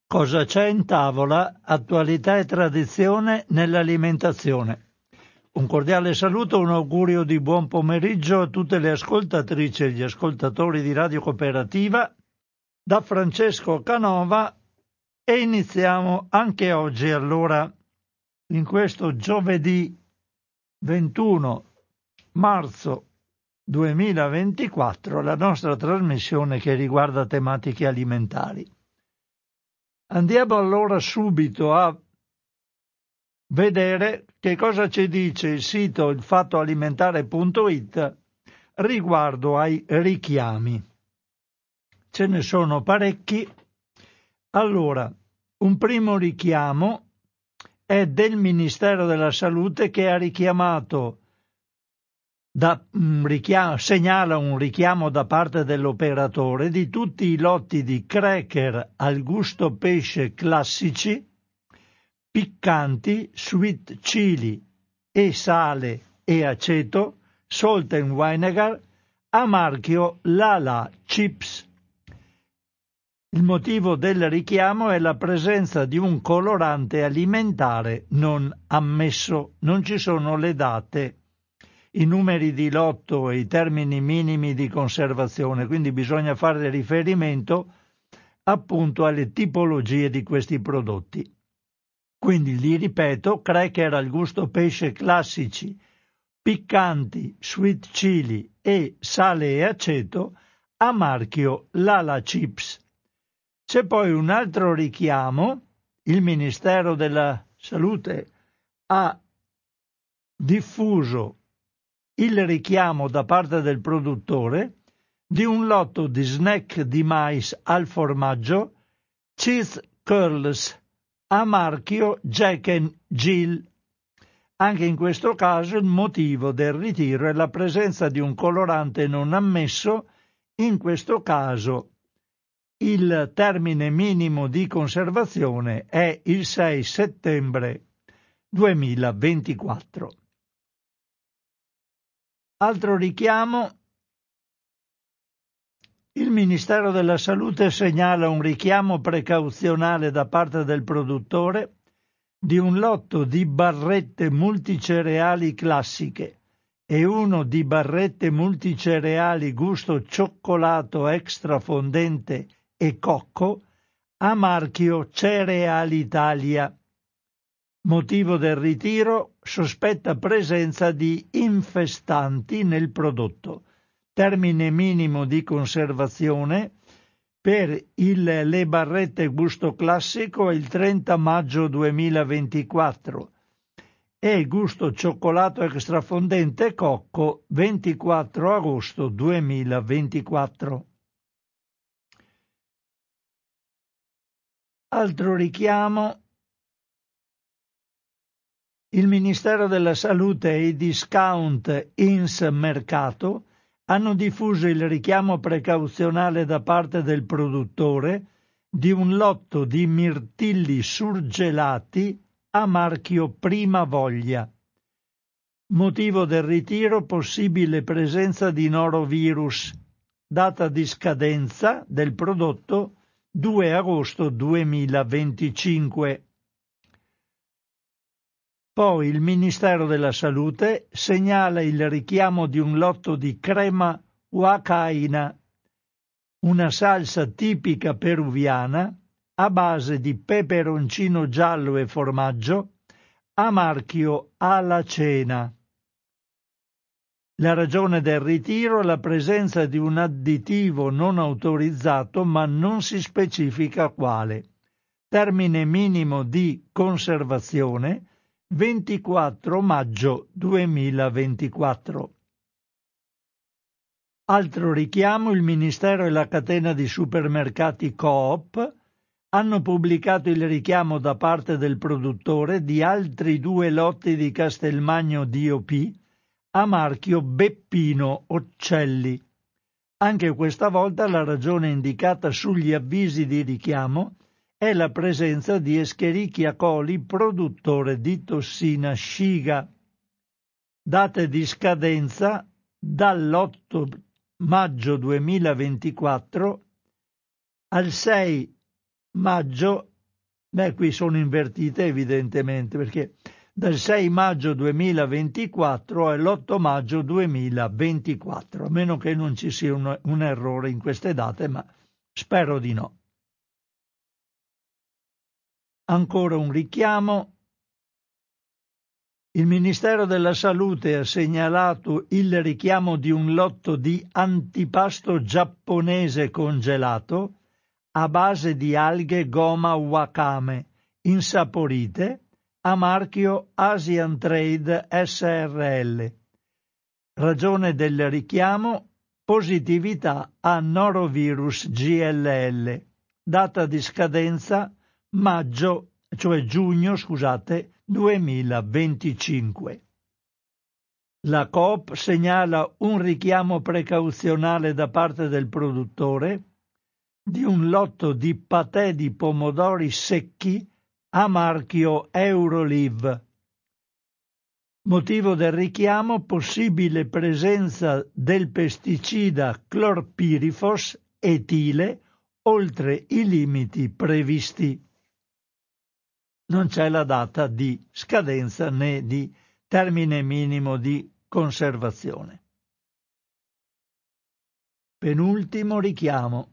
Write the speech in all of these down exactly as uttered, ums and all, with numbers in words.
Cosa c'è in tavola? Attualità e tradizione nell'alimentazione. Un cordiale saluto, un augurio di buon pomeriggio a tutte le ascoltatrici e gli ascoltatori di Radio Cooperativa da Francesco Canova e iniziamo anche oggi, allora, in questo giovedì ventuno marzo duemilaventiquattro, la nostra trasmissione che riguarda tematiche alimentari. Andiamo allora subito a vedere che cosa ci dice il sito ilfattoalimentare punto it riguardo ai richiami. Ce ne sono parecchi. Allora, un primo richiamo è del Ministero della Salute, che ha richiamato Da, um, richiamo, segnala un richiamo da parte dell'operatore di tutti i lotti di cracker al gusto pesce classici, piccanti, sweet chili e sale e aceto, salt and vinegar, a marchio Lala Chips. Il motivo del richiamo è la presenza di un colorante alimentare non ammesso. Non ci sono le date, i numeri di lotto e i termini minimi di conservazione, quindi bisogna fare riferimento appunto alle tipologie di questi prodotti. Quindi li ripeto: cracker al gusto pesce classici, piccanti, sweet chili e sale e aceto, a marchio Lala Chips. C'è poi un altro richiamo. Il Ministero della Salute ha diffuso il richiamo da parte del produttore di un lotto di snack di mais al formaggio Cheese Curls a marchio Jack and Jill. Anche in questo caso il motivo del ritiro è la presenza di un colorante non ammesso. In questo caso il termine minimo di conservazione è il sei settembre duemilaventiquattro. Altro richiamo: il Ministero della Salute segnala un richiamo precauzionale da parte del produttore di un lotto di barrette multicereali classiche e uno di barrette multicereali gusto cioccolato extra fondente e cocco a marchio Cerealitalia. Motivo del ritiro: sospetta presenza di infestanti nel prodotto. Termine minimo di conservazione per il, le barrette gusto classico è il trenta maggio duemilaventiquattro e gusto cioccolato extrafondente cocco ventiquattro agosto duemilaventiquattro. Altro richiamo: il Ministero della Salute e i discount Ins Mercato hanno diffuso il richiamo precauzionale da parte del produttore di un lotto di mirtilli surgelati a marchio Prima Voglia. Motivo del ritiro: possibile presenza di norovirus. Data di scadenza del prodotto due agosto duemilaventicinque. Poi il Ministero della Salute segnala il richiamo di un lotto di crema huacaina, una salsa tipica peruviana a base di peperoncino giallo e formaggio, a marchio Alacena. La ragione del ritiro è la presenza di un additivo non autorizzato, ma non si specifica quale. Termine minimo di conservazione ventiquattro maggio duemilaventiquattro. Altro richiamo: il Ministero e la catena di supermercati Coop hanno pubblicato il richiamo da parte del produttore di altri due lotti di Castelmagno D O P a marchio Beppino Occelli. Anche questa volta la ragione indicata sugli avvisi di richiamo è la presenza di Escherichia coli, produttore di tossina Shiga. Date di scadenza dall'otto maggio duemilaventiquattro al sei maggio Beh, qui sono invertite evidentemente, perché dal sei maggio duemilaventiquattro all'otto maggio duemilaventiquattro, a meno che non ci sia un, un errore in queste date, ma spero di no. Ancora un richiamo. Il Ministero della Salute ha segnalato il richiamo di un lotto di antipasto giapponese congelato a base di alghe goma wakame insaporite a marchio Asian Trade S R L. Ragione del richiamo: positività a norovirus G L L. Data di scadenza maggio, cioè giugno, scusate, duemilaventicinque. La Coop segnala un richiamo precauzionale da parte del produttore di un lotto di patè di pomodori secchi a marchio Eurolive. Motivo del richiamo: possibile presenza del pesticida clorpirifos etile oltre i limiti previsti. Non c'è la data di scadenza né di termine minimo di conservazione. Penultimo richiamo.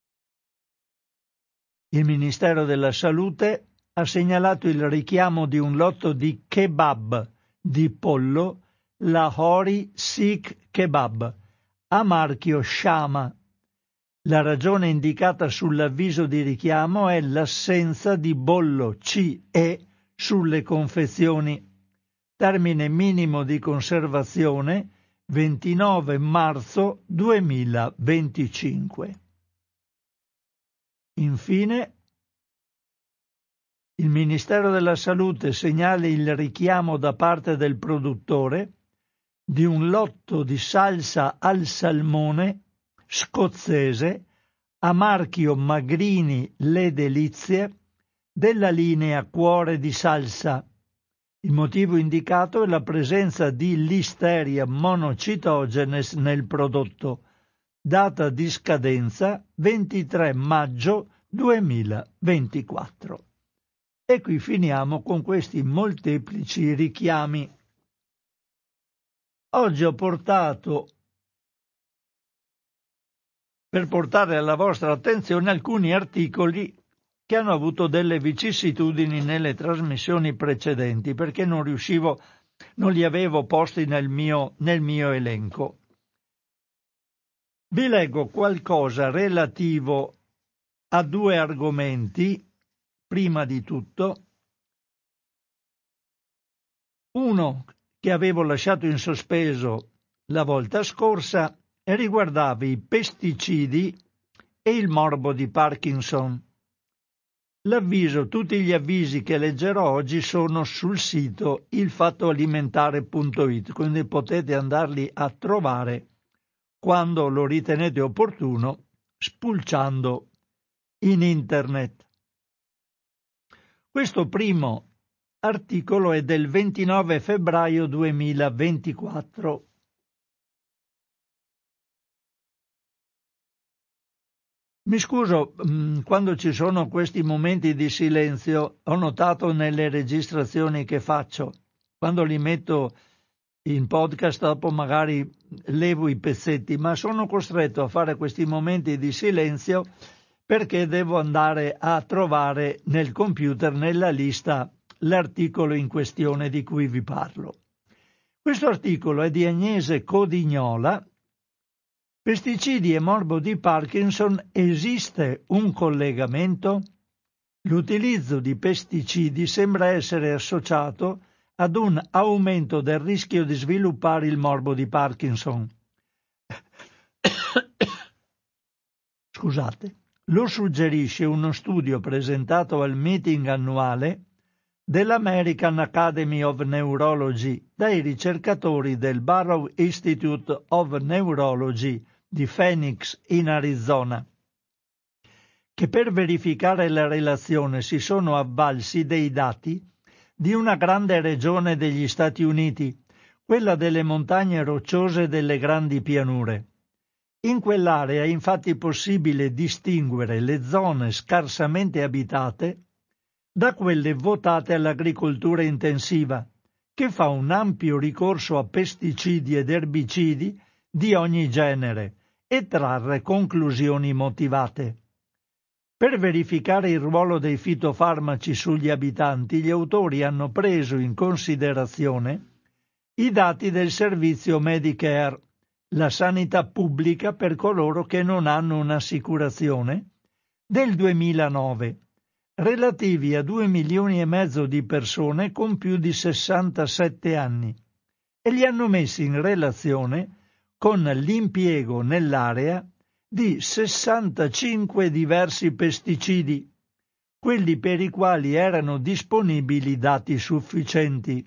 Il Ministero della Salute ha segnalato il richiamo di un lotto di kebab di pollo Lahori Sikh Kebab a marchio Shama. La ragione indicata sull'avviso di richiamo è l'assenza di bollo C E sulle confezioni. Termine minimo di conservazione ventinove marzo duemilaventicinque. Infine, il Ministero della Salute segnala il richiamo da parte del produttore di un lotto di salsa al salmone scozzese a marchio Magrini Le Delizie della linea Cuore di Salsa. Il motivo indicato è la presenza di Listeria monocitogenes nel prodotto. Data di scadenza ventitré maggio duemilaventiquattro. E qui finiamo con questi molteplici richiami. Oggi ho portato, per portare alla vostra attenzione, alcuni articoli che hanno avuto delle vicissitudini nelle trasmissioni precedenti, perché non riuscivo, non li avevo posti nel mio, nel mio elenco. Vi leggo qualcosa relativo a due argomenti. Prima di tutto, uno che avevo lasciato in sospeso la volta scorsa e riguardava i pesticidi e il morbo di Parkinson. L'avviso, tutti gli avvisi che leggerò oggi sono sul sito il fatto alimentare punto it, quindi potete andarli a trovare quando lo ritenete opportuno, spulciando in internet. Questo primo articolo è del ventinove febbraio duemilaventiquattro. Mi scuso, quando ci sono questi momenti di silenzio, ho notato nelle registrazioni che faccio, quando li metto in podcast dopo magari levo i pezzetti, ma sono costretto a fare questi momenti di silenzio perché devo andare a trovare nel computer, nella lista, l'articolo in questione di cui vi parlo. Questo articolo è di Agnese Codignola. Pesticidi e morbo di Parkinson, esiste un collegamento? L'utilizzo di pesticidi sembra essere associato ad un aumento del rischio di sviluppare il morbo di Parkinson. Scusate. Lo suggerisce uno studio presentato al meeting annuale dell'American Academy of Neurology dai ricercatori del Barrow Institute of Neurology di Phoenix in Arizona, che per verificare la relazione si sono avvalsi dei dati di una grande regione degli Stati Uniti, quella delle montagne rocciose delle grandi pianure. In quell'area è infatti possibile distinguere le zone scarsamente abitate da quelle votate all'agricoltura intensiva, che fa un ampio ricorso a pesticidi ed erbicidi di ogni genere e trarre conclusioni motivate. Per verificare il ruolo dei fitofarmaci sugli abitanti, gli autori hanno preso in considerazione i dati del servizio Medicare, la sanità pubblica per coloro che non hanno un'assicurazione, del duemilanove, relativi a due milioni e mezzo di persone con più di sessantasette anni, e li hanno messi in relazione con l'impiego nell'area di sessantacinque diversi pesticidi, quelli per i quali erano disponibili dati sufficienti.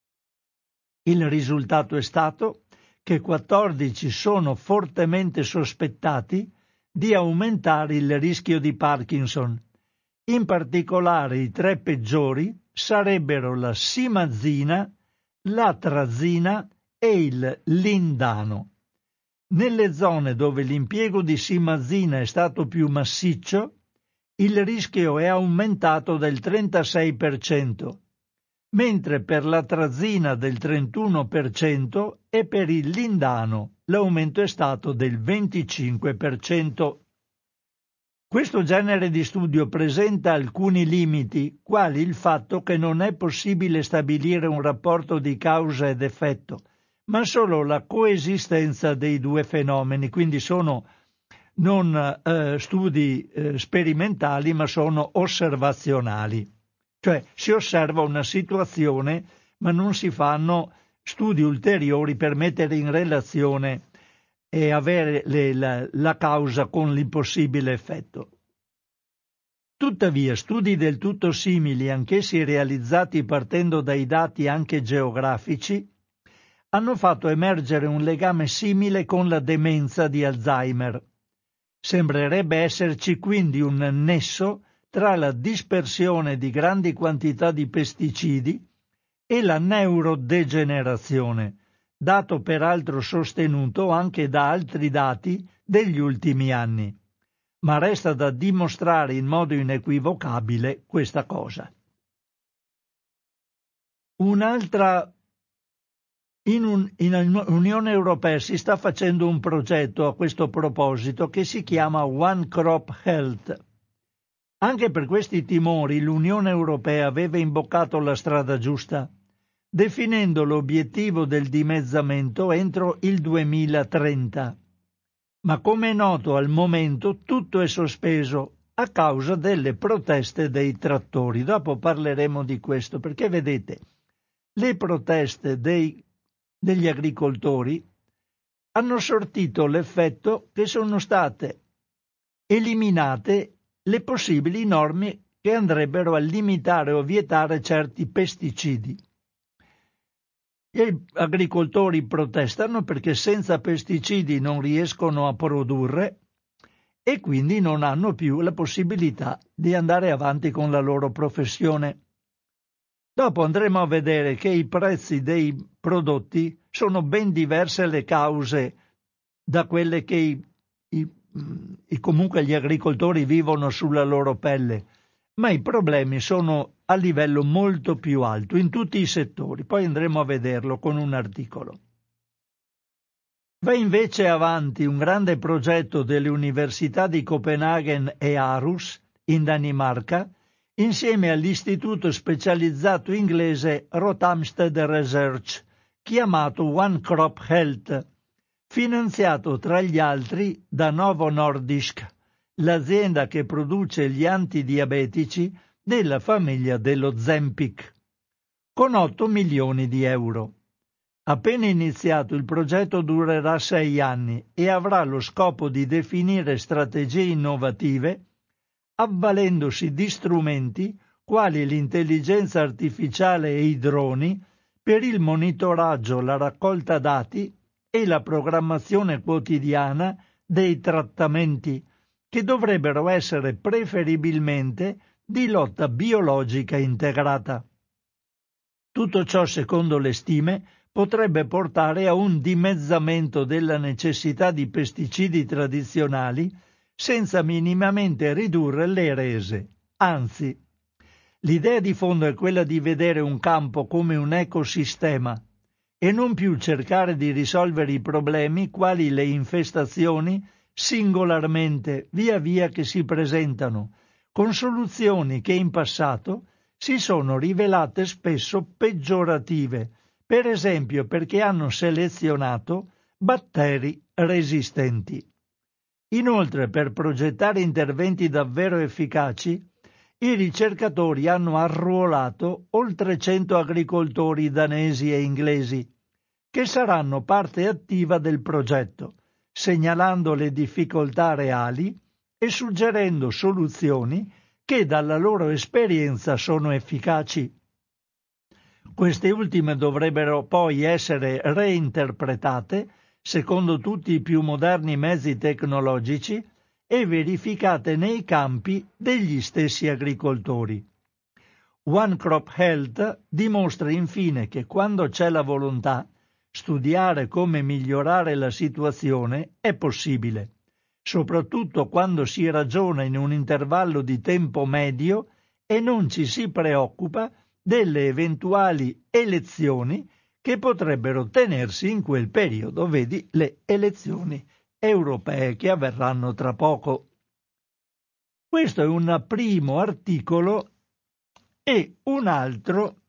Il risultato è stato che quattordici sono fortemente sospettati di aumentare il rischio di Parkinson. In particolare i tre peggiori sarebbero la simazina, l'atrazina e il lindano. Nelle zone dove l'impiego di simazina è stato più massiccio, il rischio è aumentato del trentasei per cento, mentre per l'atrazina del trentuno per cento e per il lindano l'aumento è stato del venticinque per cento. Questo genere di studio presenta alcuni limiti, quali il fatto che non è possibile stabilire un rapporto di causa ed effetto, ma solo la coesistenza dei due fenomeni, quindi sono non eh, studi eh, sperimentali, ma sono osservazionali. Cioè si osserva una situazione, ma non si fanno studi ulteriori per mettere in relazione e avere le, la, la causa con l'impossibile effetto. Tuttavia, studi del tutto simili, anch'essi realizzati partendo dai dati anche geografici, hanno fatto emergere un legame simile con la demenza di Alzheimer. Sembrerebbe esserci quindi un nesso tra la dispersione di grandi quantità di pesticidi e la neurodegenerazione, dato peraltro sostenuto anche da altri dati degli ultimi anni. Ma resta da dimostrare in modo inequivocabile questa cosa. Un'altra In, un, in Unione Europea si sta facendo un progetto a questo proposito che si chiama One Crop Health. Anche per questi timori l'Unione Europea aveva imboccato la strada giusta, definendo l'obiettivo del dimezzamento entro il duemilatrenta. Ma come è noto al momento tutto è sospeso a causa delle proteste dei trattori. Dopo parleremo di questo, perché vedete, le proteste dei degli agricoltori hanno sortito l'effetto che sono state eliminate le possibili norme che andrebbero a limitare o vietare certi pesticidi. Gli agricoltori protestano perché senza pesticidi non riescono a produrre e quindi non hanno più la possibilità di andare avanti con la loro professione. Dopo andremo a vedere che i prezzi dei prodotti sono ben diverse le cause da quelle che i, i, i, comunque gli agricoltori vivono sulla loro pelle, ma i problemi sono a livello molto più alto in tutti i settori. Poi andremo a vederlo con un articolo. Va invece avanti un grande progetto delle università di Copenaghen e Aarhus, in Danimarca, insieme all'istituto specializzato inglese Rothamsted Research, chiamato One Crop Health, finanziato tra gli altri da Novo Nordisk, l'azienda che produce gli antidiabetici della famiglia dello Zempic, con otto milioni di euro. Appena iniziato, il progetto durerà sei anni e avrà lo scopo di definire strategie innovative avvalendosi di strumenti quali l'intelligenza artificiale e i droni per il monitoraggio, la raccolta dati e la programmazione quotidiana dei trattamenti, che dovrebbero essere preferibilmente di lotta biologica integrata. Tutto ciò, secondo le stime, potrebbe portare a un dimezzamento della necessità di pesticidi tradizionali senza minimamente ridurre le rese. Anzi, L'idea di fondo è quella di vedere un campo come un ecosistema e non più cercare di risolvere i problemi quali le infestazioni singolarmente via via che si presentano, con soluzioni che in passato si sono rivelate spesso peggiorative, per esempio perché hanno selezionato batteri resistenti. Inoltre, per progettare interventi davvero efficaci, i ricercatori hanno arruolato oltre cento agricoltori danesi e inglesi, che saranno parte attiva del progetto, segnalando le difficoltà reali e suggerendo soluzioni che dalla loro esperienza sono efficaci. Queste ultime dovrebbero poi essere reinterpretate secondo tutti i più moderni mezzi tecnologici e verificate nei campi degli stessi agricoltori. One Crop Health dimostra infine che quando c'è la volontà, studiare come migliorare la situazione è possibile, soprattutto quando si ragiona in un intervallo di tempo medio e non ci si preoccupa delle eventuali elezioni che potrebbero tenersi in quel periodo, vedi le elezioni europee che avverranno tra poco. Questo è un primo articolo e un altro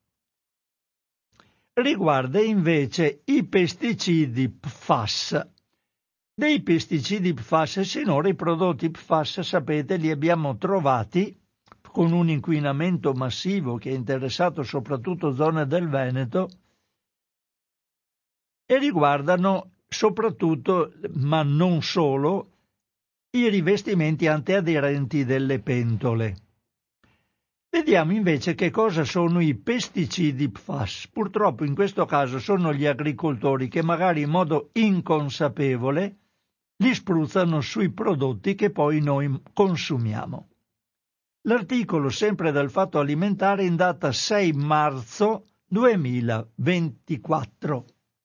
riguarda invece i pesticidi P F A S. Dei pesticidi P F A S sinora i prodotti P F A S, sapete, li abbiamo trovati con un inquinamento massivo che ha interessato soprattutto zone del Veneto e riguardano soprattutto, ma non solo, i rivestimenti antiaderenti delle pentole. Vediamo invece che cosa sono i pesticidi P F A S. Purtroppo in questo caso sono gli agricoltori che magari in modo inconsapevole li spruzzano sui prodotti che poi noi consumiamo. L'articolo, sempre dal Fatto Alimentare, in data sei marzo duemilaventiquattro.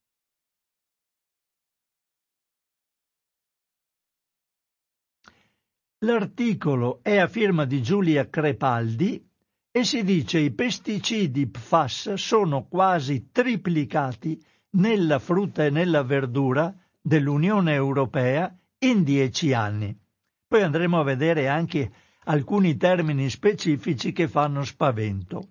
L'articolo è a firma di Giulia Crepaldi e si dice: i pesticidi P F A S sono quasi triplicati nella frutta e nella verdura dell'Unione Europea in dieci anni. Poi andremo a vedere anche alcuni termini specifici che fanno spavento.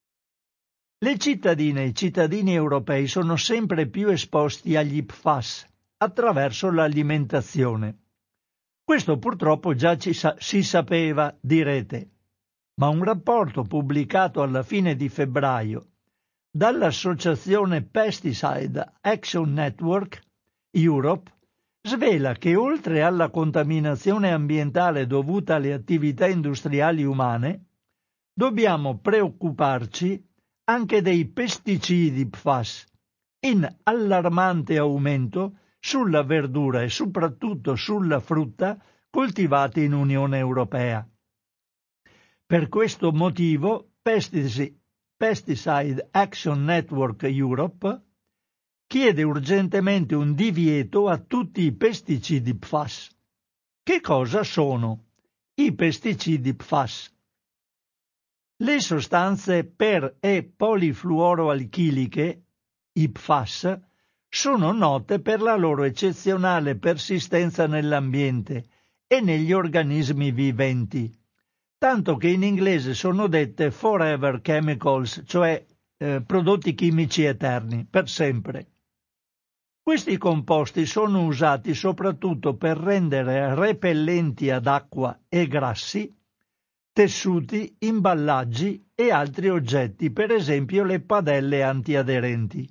Le cittadine e i cittadini europei sono sempre più esposti agli P F A S attraverso l'alimentazione. Questo purtroppo già ci sa- si sapeva, direte, ma un rapporto pubblicato alla fine di febbraio dall'associazione Pesticide Action Network Europe svela che oltre alla contaminazione ambientale dovuta alle attività industriali umane, dobbiamo preoccuparci anche dei pesticidi P F A S, in allarmante aumento sulla verdura e soprattutto sulla frutta coltivati in Unione Europea. Per questo motivo Pesticide Action Network Europe chiede urgentemente un divieto a tutti i pesticidi P F A S. Che cosa sono i pesticidi P F A S? Le sostanze per- e polifluoroalchiliche, i P F A S, sono note per la loro eccezionale persistenza nell'ambiente e negli organismi viventi, tanto che in inglese sono dette forever chemicals, cioè eh, prodotti chimici eterni, per sempre. Questi composti sono usati soprattutto per rendere repellenti ad acqua e grassi tessuti, imballaggi e altri oggetti, per esempio le padelle antiaderenti.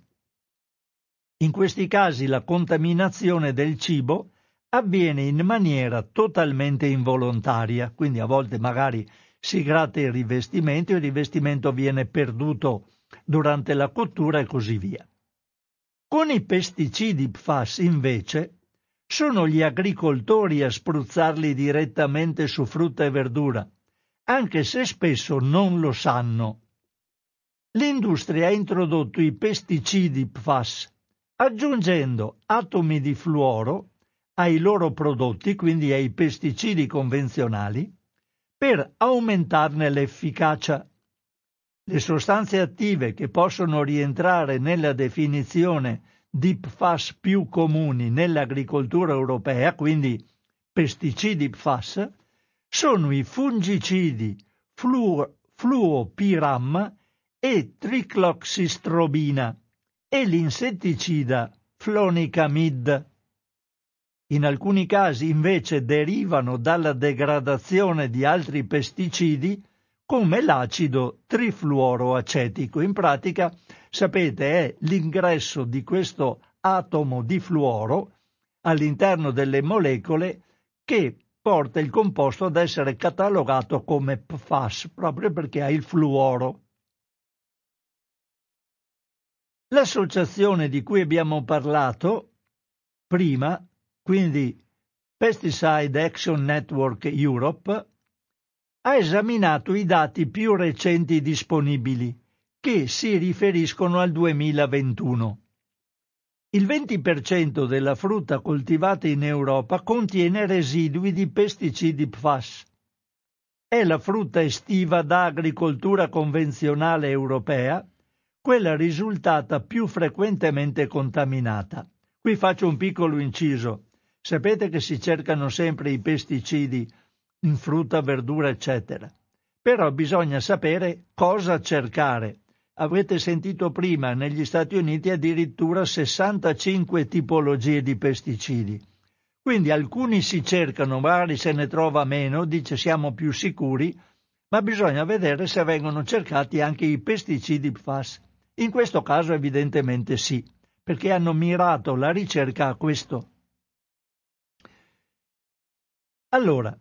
In questi casi la contaminazione del cibo avviene in maniera totalmente involontaria, quindi a volte magari si gratta il rivestimento, il rivestimento viene perduto durante la cottura e così via. Con i pesticidi P F A S, invece, sono gli agricoltori a spruzzarli direttamente su frutta e verdura, anche se spesso non lo sanno. L'industria ha introdotto i pesticidi P F A S, aggiungendo atomi di fluoro ai loro prodotti, quindi ai pesticidi convenzionali, per aumentarne l'efficacia. Le sostanze attive che possono rientrare nella definizione di P F A S più comuni nell'agricoltura europea, quindi pesticidi P F A S, sono i fungicidi fluo, fluopiram e tricloxistrobina e l'insetticida flonicamid. In alcuni casi invece derivano dalla degradazione di altri pesticidi come l'acido trifluoroacetico. In pratica, sapete, è l'ingresso di questo atomo di fluoro all'interno delle molecole che porta il composto ad essere catalogato come P F A S, proprio perché ha il fluoro. L'associazione di cui abbiamo parlato prima, quindi Pesticide Action Network Europe, ha esaminato i dati più recenti disponibili, che si riferiscono al duemilaventuno. Il venti per cento della frutta coltivata in Europa contiene residui di pesticidi P F A S. È la frutta estiva da agricoltura convenzionale europea, quella risultata più frequentemente contaminata. Qui faccio un piccolo inciso. Sapete che si cercano sempre i pesticidi in frutta, verdura, eccetera. Però bisogna sapere cosa cercare. Avrete sentito prima, negli Stati Uniti addirittura sessantacinque tipologie di pesticidi. Quindi alcuni si cercano, magari se ne trova meno, dice siamo più sicuri, ma bisogna vedere se vengono cercati anche i pesticidi P F A S. In questo caso evidentemente sì, perché hanno mirato la ricerca a questo. Allora,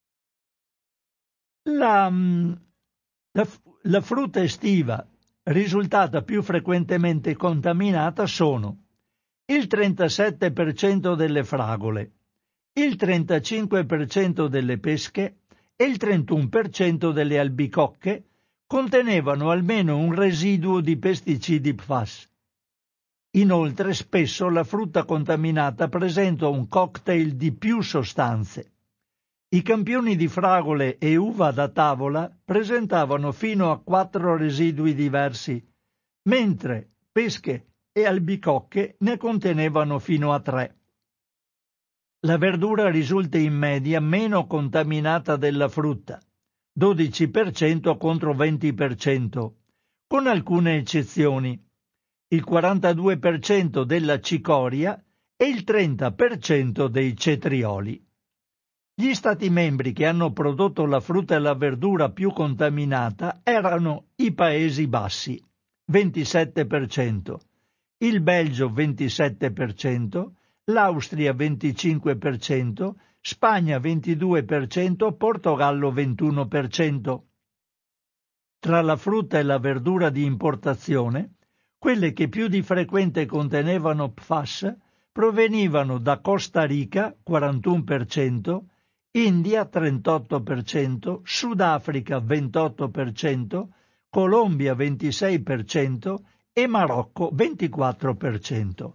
la, la, la frutta estiva risultata più frequentemente contaminata sono il trentasette per cento delle fragole, il trentacinque per cento delle pesche e il trentuno per cento delle albicocche contenevano almeno un residuo di pesticidi P F A S. Inoltre spesso la frutta contaminata presenta un cocktail di più sostanze. I campioni di fragole e uva da tavola presentavano fino a quattro residui diversi, mentre pesche e albicocche ne contenevano fino a tre. La verdura risulta in media meno contaminata della frutta, dodici per cento contro venti per cento, con alcune eccezioni, il quarantadue per cento della cicoria e il trenta per cento dei cetrioli. Gli Stati membri che hanno prodotto la frutta e la verdura più contaminata erano i Paesi Bassi, ventisette per cento, il Belgio ventisette per cento, l'Austria venticinque per cento, Spagna ventidue per cento, Portogallo ventuno per cento. Tra la frutta e la verdura di importazione, quelle che più di frequente contenevano P F A S provenivano da Costa Rica, quarantuno per cento, India trentotto per cento, Sudafrica ventotto per cento, Colombia ventisei per cento e Marocco ventiquattro per cento.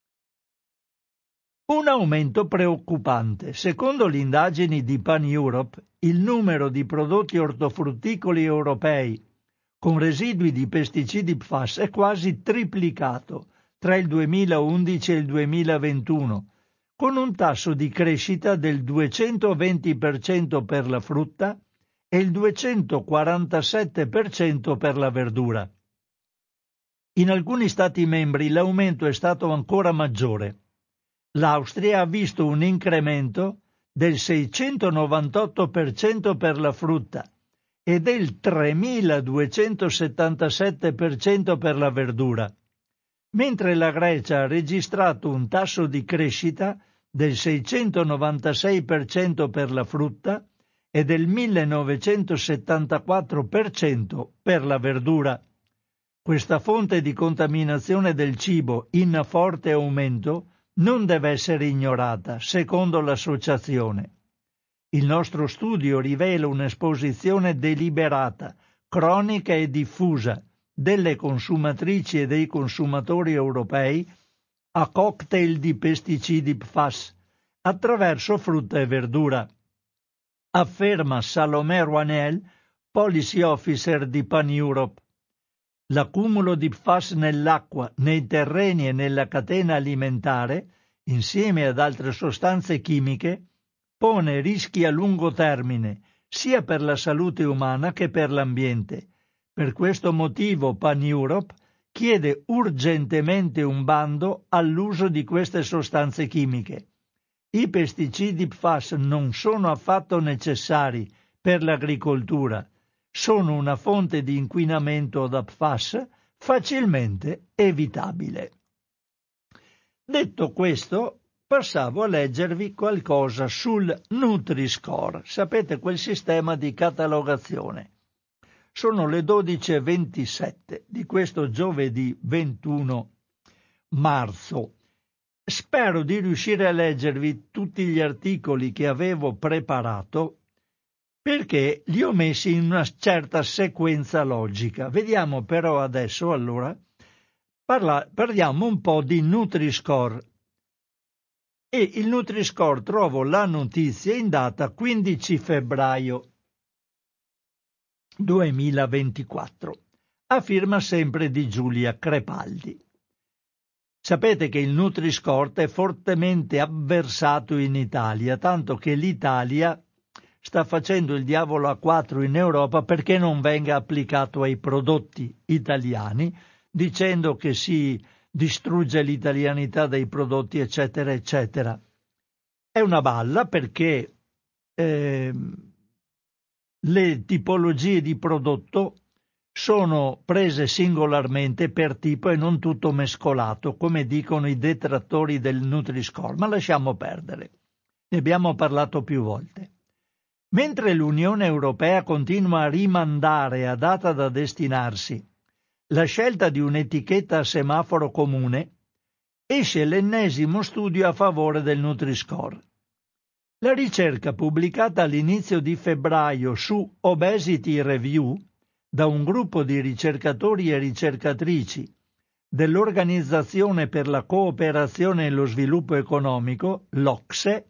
Un aumento preoccupante. Secondo le indagini di Pan Europe, il numero di prodotti ortofrutticoli europei con residui di pesticidi P F A S è quasi triplicato tra il duemilaundici e il duemilaventuno, con un tasso di crescita del duecentoventi per cento per la frutta e il duecentoquarantasette per cento per la verdura. In alcuni Stati membri l'aumento è stato ancora maggiore. L'Austria ha visto un incremento del seicentonovantotto per cento per la frutta e del tremiladuecentosettantasette per cento per la verdura, mentre la Grecia ha registrato un tasso di crescita del seicentonovantasei per cento per la frutta e del millenovecentosettantaquattro per cento per la verdura. Questa fonte di contaminazione del cibo in forte aumento non deve essere ignorata, secondo l'associazione. Il nostro studio rivela un'esposizione deliberata, cronica e diffusa delle consumatrici e dei consumatori europei a cocktail di pesticidi P F A S attraverso frutta e verdura, afferma Salomé Rouanel, Policy Officer di Pan Europe. L'accumulo di P F A S nell'acqua, nei terreni e nella catena alimentare, insieme ad altre sostanze chimiche, pone rischi a lungo termine, sia per la salute umana che per l'ambiente. Per questo motivo Pan Europe chiede urgentemente un bando all'uso di queste sostanze chimiche. I pesticidi P F A S non sono affatto necessari per l'agricoltura, sono una fonte di inquinamento da P F A S facilmente evitabile. Detto questo, passavo a leggervi qualcosa sul Nutri-Score. Sapete, quel sistema di catalogazione. Sono le dodici e ventisette di questo giovedì ventuno marzo. Spero di riuscire a leggervi tutti gli articoli che avevo preparato, perché li ho messi in una certa sequenza logica. Vediamo però adesso, allora, parla, parliamo un po' di Nutri-Score. E il Nutri-Score trovo la notizia in data quindici febbraio duemilaventiquattro, a firma sempre di Giulia Crepaldi. Sapete che il Nutri-Score è fortemente avversato in Italia, tanto che l'Italia sta facendo il diavolo a quattro in Europa perché non venga applicato ai prodotti italiani, dicendo che si distrugge l'italianità dei prodotti, eccetera, eccetera. È una balla perché eh, le tipologie di prodotto sono prese singolarmente per tipo e non tutto mescolato, come dicono i detrattori del Nutri-Score, ma lasciamo perdere. Ne abbiamo parlato più volte. Mentre l'Unione Europea continua a rimandare a data da destinarsi la scelta di un'etichetta a semaforo comune, esce l'ennesimo studio a favore del Nutri-Score. La ricerca pubblicata all'inizio di febbraio su Obesity Review da un gruppo di ricercatori e ricercatrici dell'Organizzazione per la cooperazione e lo sviluppo economico, l'O C S E,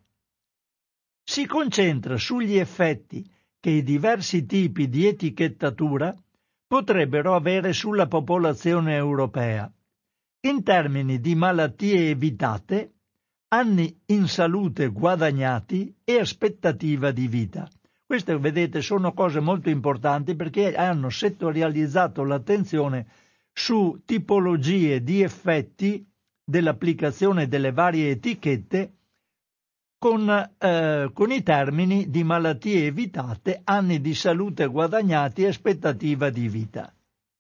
si concentra sugli effetti che i diversi tipi di etichettatura potrebbero avere sulla popolazione europea, in termini di malattie evitate, anni in salute guadagnati e aspettativa di vita. Queste, vedete, sono cose molto importanti perché hanno settorializzato l'attenzione su tipologie di effetti dell'applicazione delle varie etichette con, eh, con i termini di malattie evitate, anni di salute guadagnati e aspettativa di vita.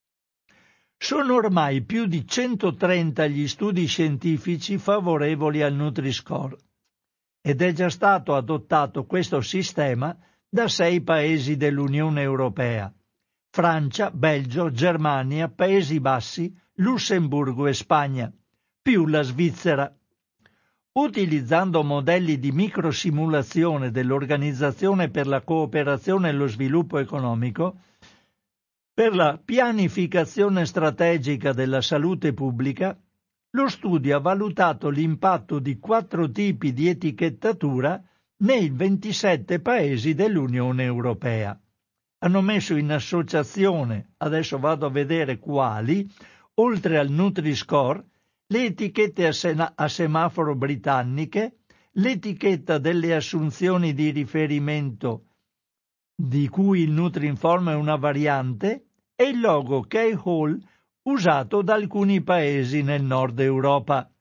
Sono ormai più di centotrenta gli studi scientifici favorevoli al Nutri-Score ed è già stato adottato questo sistema da sei paesi dell'Unione Europea: Francia, Belgio, Germania, Paesi Bassi, Lussemburgo e Spagna, più la Svizzera. Utilizzando modelli di microsimulazione dell'Organizzazione per la cooperazione e lo sviluppo economico, per la pianificazione strategica della salute pubblica, lo studio ha valutato l'impatto di quattro tipi di etichettatura nei ventisette paesi dell'Unione Europea. Hanno messo in associazione, adesso vado a vedere quali, oltre al Nutri-Score, le etichette a, sena- a semaforo britanniche, l'etichetta delle assunzioni di riferimento di cui il Nutri-Inform è una variante e il logo K-Hall usato da alcuni paesi nel nord Europa.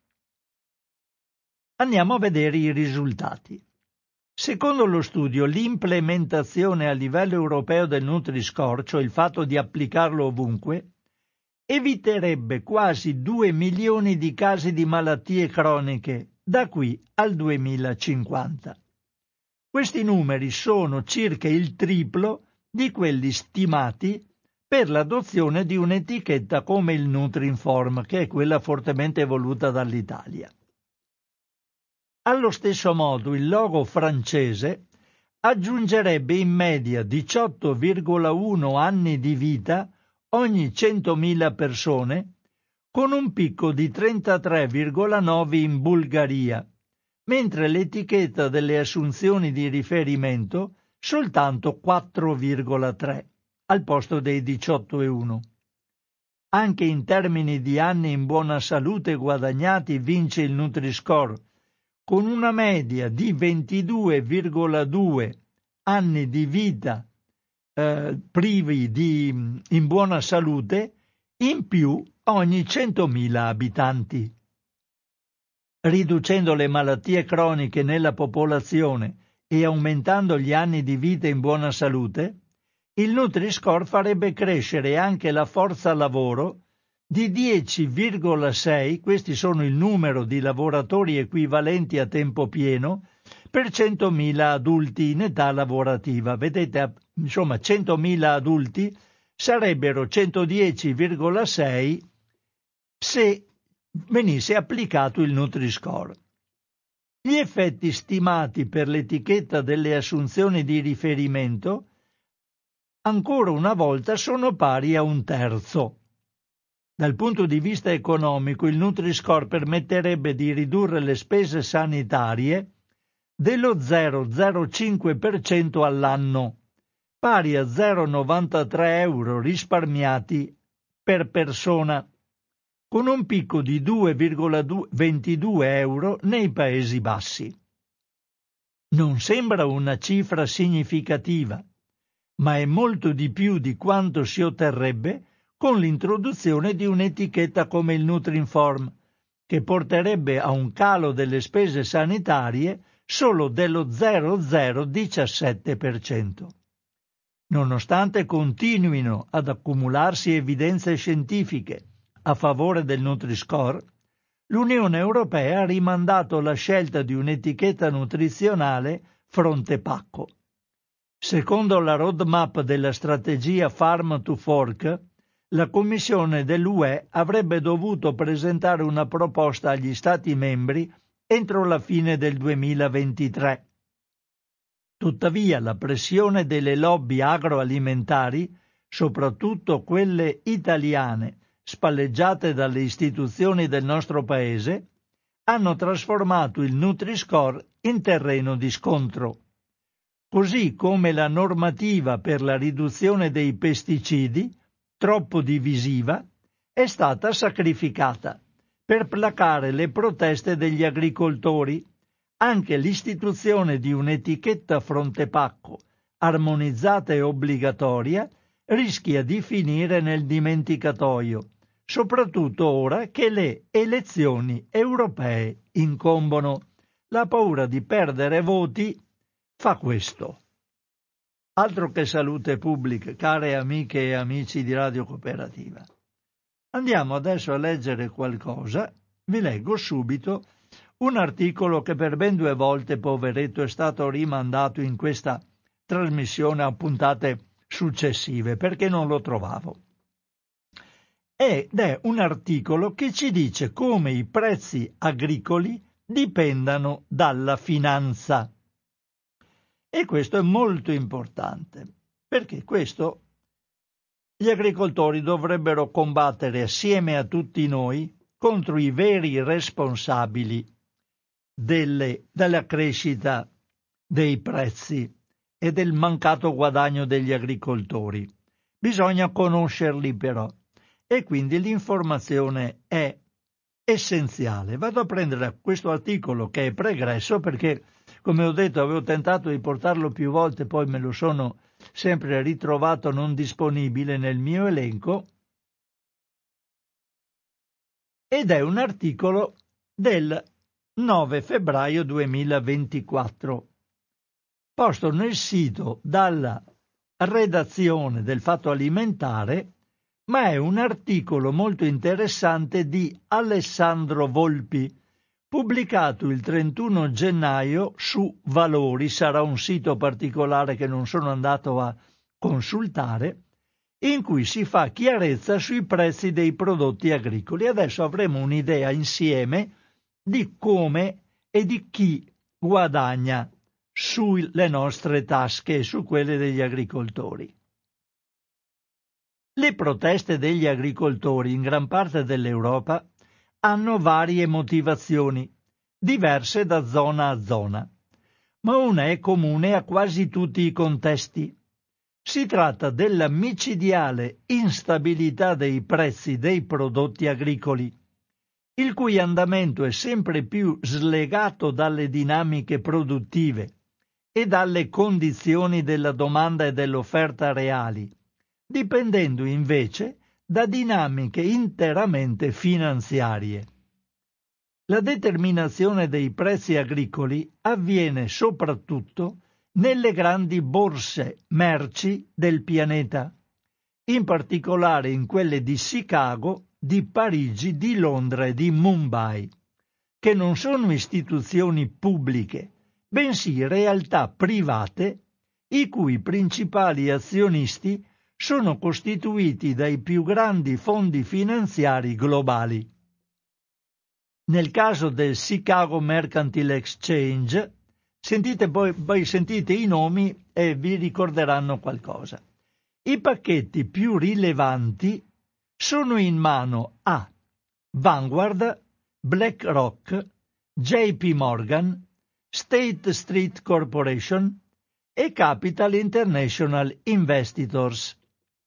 Andiamo a vedere i risultati. Secondo lo studio, l'implementazione a livello europeo del Nutri-Score, cioè il fatto di applicarlo ovunque, eviterebbe quasi due milioni di casi di malattie croniche da qui al duemilacinquanta. Questi numeri sono circa il triplo di quelli stimati per l'adozione di un'etichetta come il Nutri-Inform, che è quella fortemente voluta dall'Italia. Allo stesso modo, il logo francese aggiungerebbe in media diciotto virgola uno anni di vita ogni centomila persone, con un picco di trentatré virgola nove in Bulgaria, mentre l'etichetta delle assunzioni di riferimento soltanto quattro virgola tre al posto dei diciotto virgola uno. Anche in termini di anni in buona salute guadagnati vince il Nutri-Score, con una media di ventidue virgola due anni di vita eh, privi di in buona salute in più ogni centomila abitanti. Riducendo le malattie croniche nella popolazione e aumentando gli anni di vita in buona salute, il Nutri-Score farebbe crescere anche la forza lavoro di dieci virgola sei, questi sono il numero di lavoratori equivalenti a tempo pieno, per centomila adulti in età lavorativa. Vedete, insomma, centomila adulti sarebbero centodieci virgola sei se venisse applicato il Nutri-Score. Gli effetti stimati per l'etichetta delle assunzioni di riferimento ancora una volta sono pari a un terzo. Dal punto di vista economico, il Nutri-Score permetterebbe di ridurre le spese sanitarie dello zero virgola zero cinque per cento all'anno, pari a zero virgola novantatré euro risparmiati per persona, con un picco di due virgola ventidue euro nei Paesi Bassi. Non sembra una cifra significativa, ma è molto di più di quanto si otterrebbe con l'introduzione di un'etichetta come il Nutrinform, che porterebbe a un calo delle spese sanitarie solo dello zero virgola zero diciassette per cento. Nonostante continuino ad accumularsi evidenze scientifiche a favore del Nutri-Score, l'Unione Europea ha rimandato la scelta di un'etichetta nutrizionale fronte pacco. Secondo la roadmap della strategia Farm to Fork, la Commissione dell'U E avrebbe dovuto presentare una proposta agli Stati membri entro la fine del duemilaventitré. Tuttavia, la pressione delle lobby agroalimentari, soprattutto quelle italiane, spalleggiate dalle istituzioni del nostro Paese, hanno trasformato il Nutri-Score in terreno di scontro. Così come la normativa per la riduzione dei pesticidi, troppo divisiva, è stata sacrificata. Per placare le proteste degli agricoltori, anche l'istituzione di un'etichetta fronte pacco, armonizzata e obbligatoria, rischia di finire nel dimenticatoio, soprattutto ora che le elezioni europee incombono. La paura di perdere voti fa questo. Altro che salute pubblica, care amiche e amici di Radio Cooperativa. Andiamo adesso a leggere qualcosa. Vi leggo subito un articolo che per ben due volte, poveretto, è stato rimandato in questa trasmissione a puntate successive perché non lo trovavo. Ed è un articolo che ci dice come i prezzi agricoli dipendano dalla finanza. E questo è molto importante, perché questo gli agricoltori dovrebbero combattere assieme a tutti noi contro i veri responsabili delle, della crescita dei prezzi e del mancato guadagno degli agricoltori. Bisogna conoscerli però, e quindi l'informazione è essenziale. Vado a prendere questo articolo che è pregresso perché, come ho detto, avevo tentato di portarlo più volte, poi me lo sono sempre ritrovato non disponibile nel mio elenco, ed è un articolo del nove febbraio duemilaventiquattro, posto nel sito dalla redazione del Fatto Alimentare, ma è un articolo molto interessante di Alessandro Volpi, pubblicato il trentuno gennaio su Valori. Sarà un sito particolare che non sono andato a consultare, in cui si fa chiarezza sui prezzi dei prodotti agricoli. Adesso avremo un'idea insieme di come e di chi guadagna sulle nostre tasche e su quelle degli agricoltori. Le proteste degli agricoltori in gran parte dell'Europa hanno varie motivazioni, diverse da zona a zona, ma una è comune a quasi tutti i contesti. Si tratta della micidiale instabilità dei prezzi dei prodotti agricoli, il cui andamento è sempre più slegato dalle dinamiche produttive e dalle condizioni della domanda e dell'offerta reali, dipendendo invece da dinamiche interamente finanziarie. La determinazione dei prezzi agricoli avviene soprattutto nelle grandi borse merci del pianeta, in particolare in quelle di Chicago, di Parigi, di Londra e di Mumbai, che non sono istituzioni pubbliche, bensì realtà private, i cui principali azionisti sono costituiti dai più grandi fondi finanziari globali. Nel caso del Chicago Mercantile Exchange, sentite poi, poi sentite i nomi e vi ricorderanno qualcosa. I pacchetti più rilevanti sono in mano a Vanguard, BlackRock, J P Morgan, State Street Corporation e Capital International Investitors.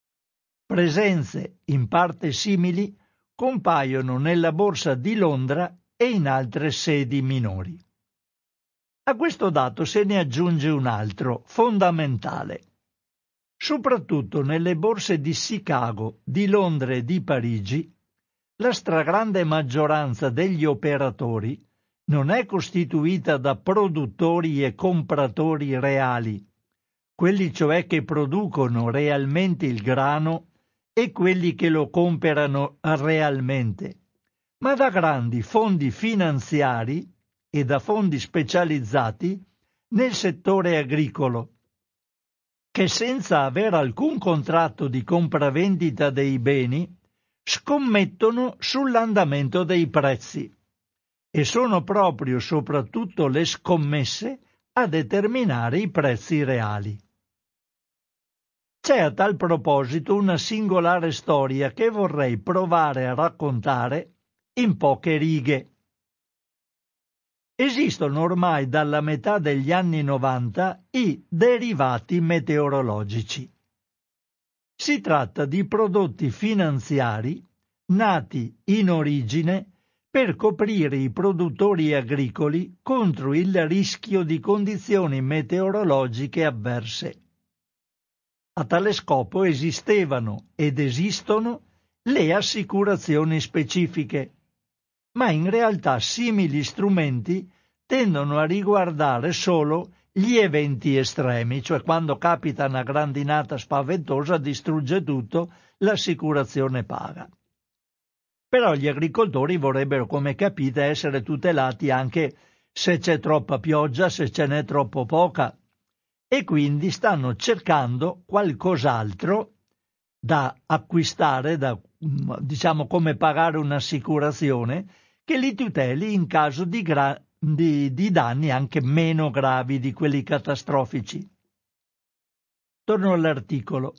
Presenze in parte simili compaiono nella borsa di Londra e in altre sedi minori. A questo dato se ne aggiunge un altro, fondamentale. Soprattutto nelle borse di Chicago, di Londra e di Parigi, la stragrande maggioranza degli operatori non è costituita da produttori e compratori reali, quelli cioè che producono realmente il grano e quelli che lo comprano realmente, ma da grandi fondi finanziari e da fondi specializzati nel settore agricolo, che senza aver alcun contratto di compravendita dei beni scommettono sull'andamento dei prezzi e sono proprio soprattutto le scommesse a determinare i prezzi reali. C'è a tal proposito una singolare storia che vorrei provare a raccontare in poche righe. Esistono ormai dalla metà degli anni novanta i derivati meteorologici. Si tratta di prodotti finanziari nati in origine per coprire i produttori agricoli contro il rischio di condizioni meteorologiche avverse. A tale scopo esistevano ed esistono le assicurazioni specifiche, ma in realtà simili strumenti tendono a riguardare solo gli eventi estremi, cioè quando capita una grandinata spaventosa, distrugge tutto, l'assicurazione paga. Però gli agricoltori vorrebbero, come capite, essere tutelati anche se c'è troppa pioggia, se ce n'è troppo poca, e quindi stanno cercando qualcos'altro da acquistare, da, diciamo come pagare un'assicurazione che li tuteli in caso di, gra- di, di danni anche meno gravi di quelli catastrofici. Torno all'articolo.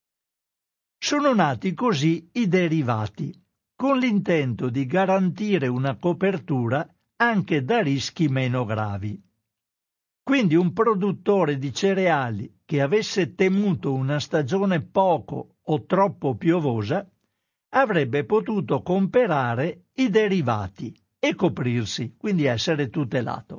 Sono nati così i derivati, con l'intento di garantire una copertura anche da rischi meno gravi. Quindi un produttore di cereali che avesse temuto una stagione poco o troppo piovosa avrebbe potuto comprare i derivati e coprirsi, quindi essere tutelato.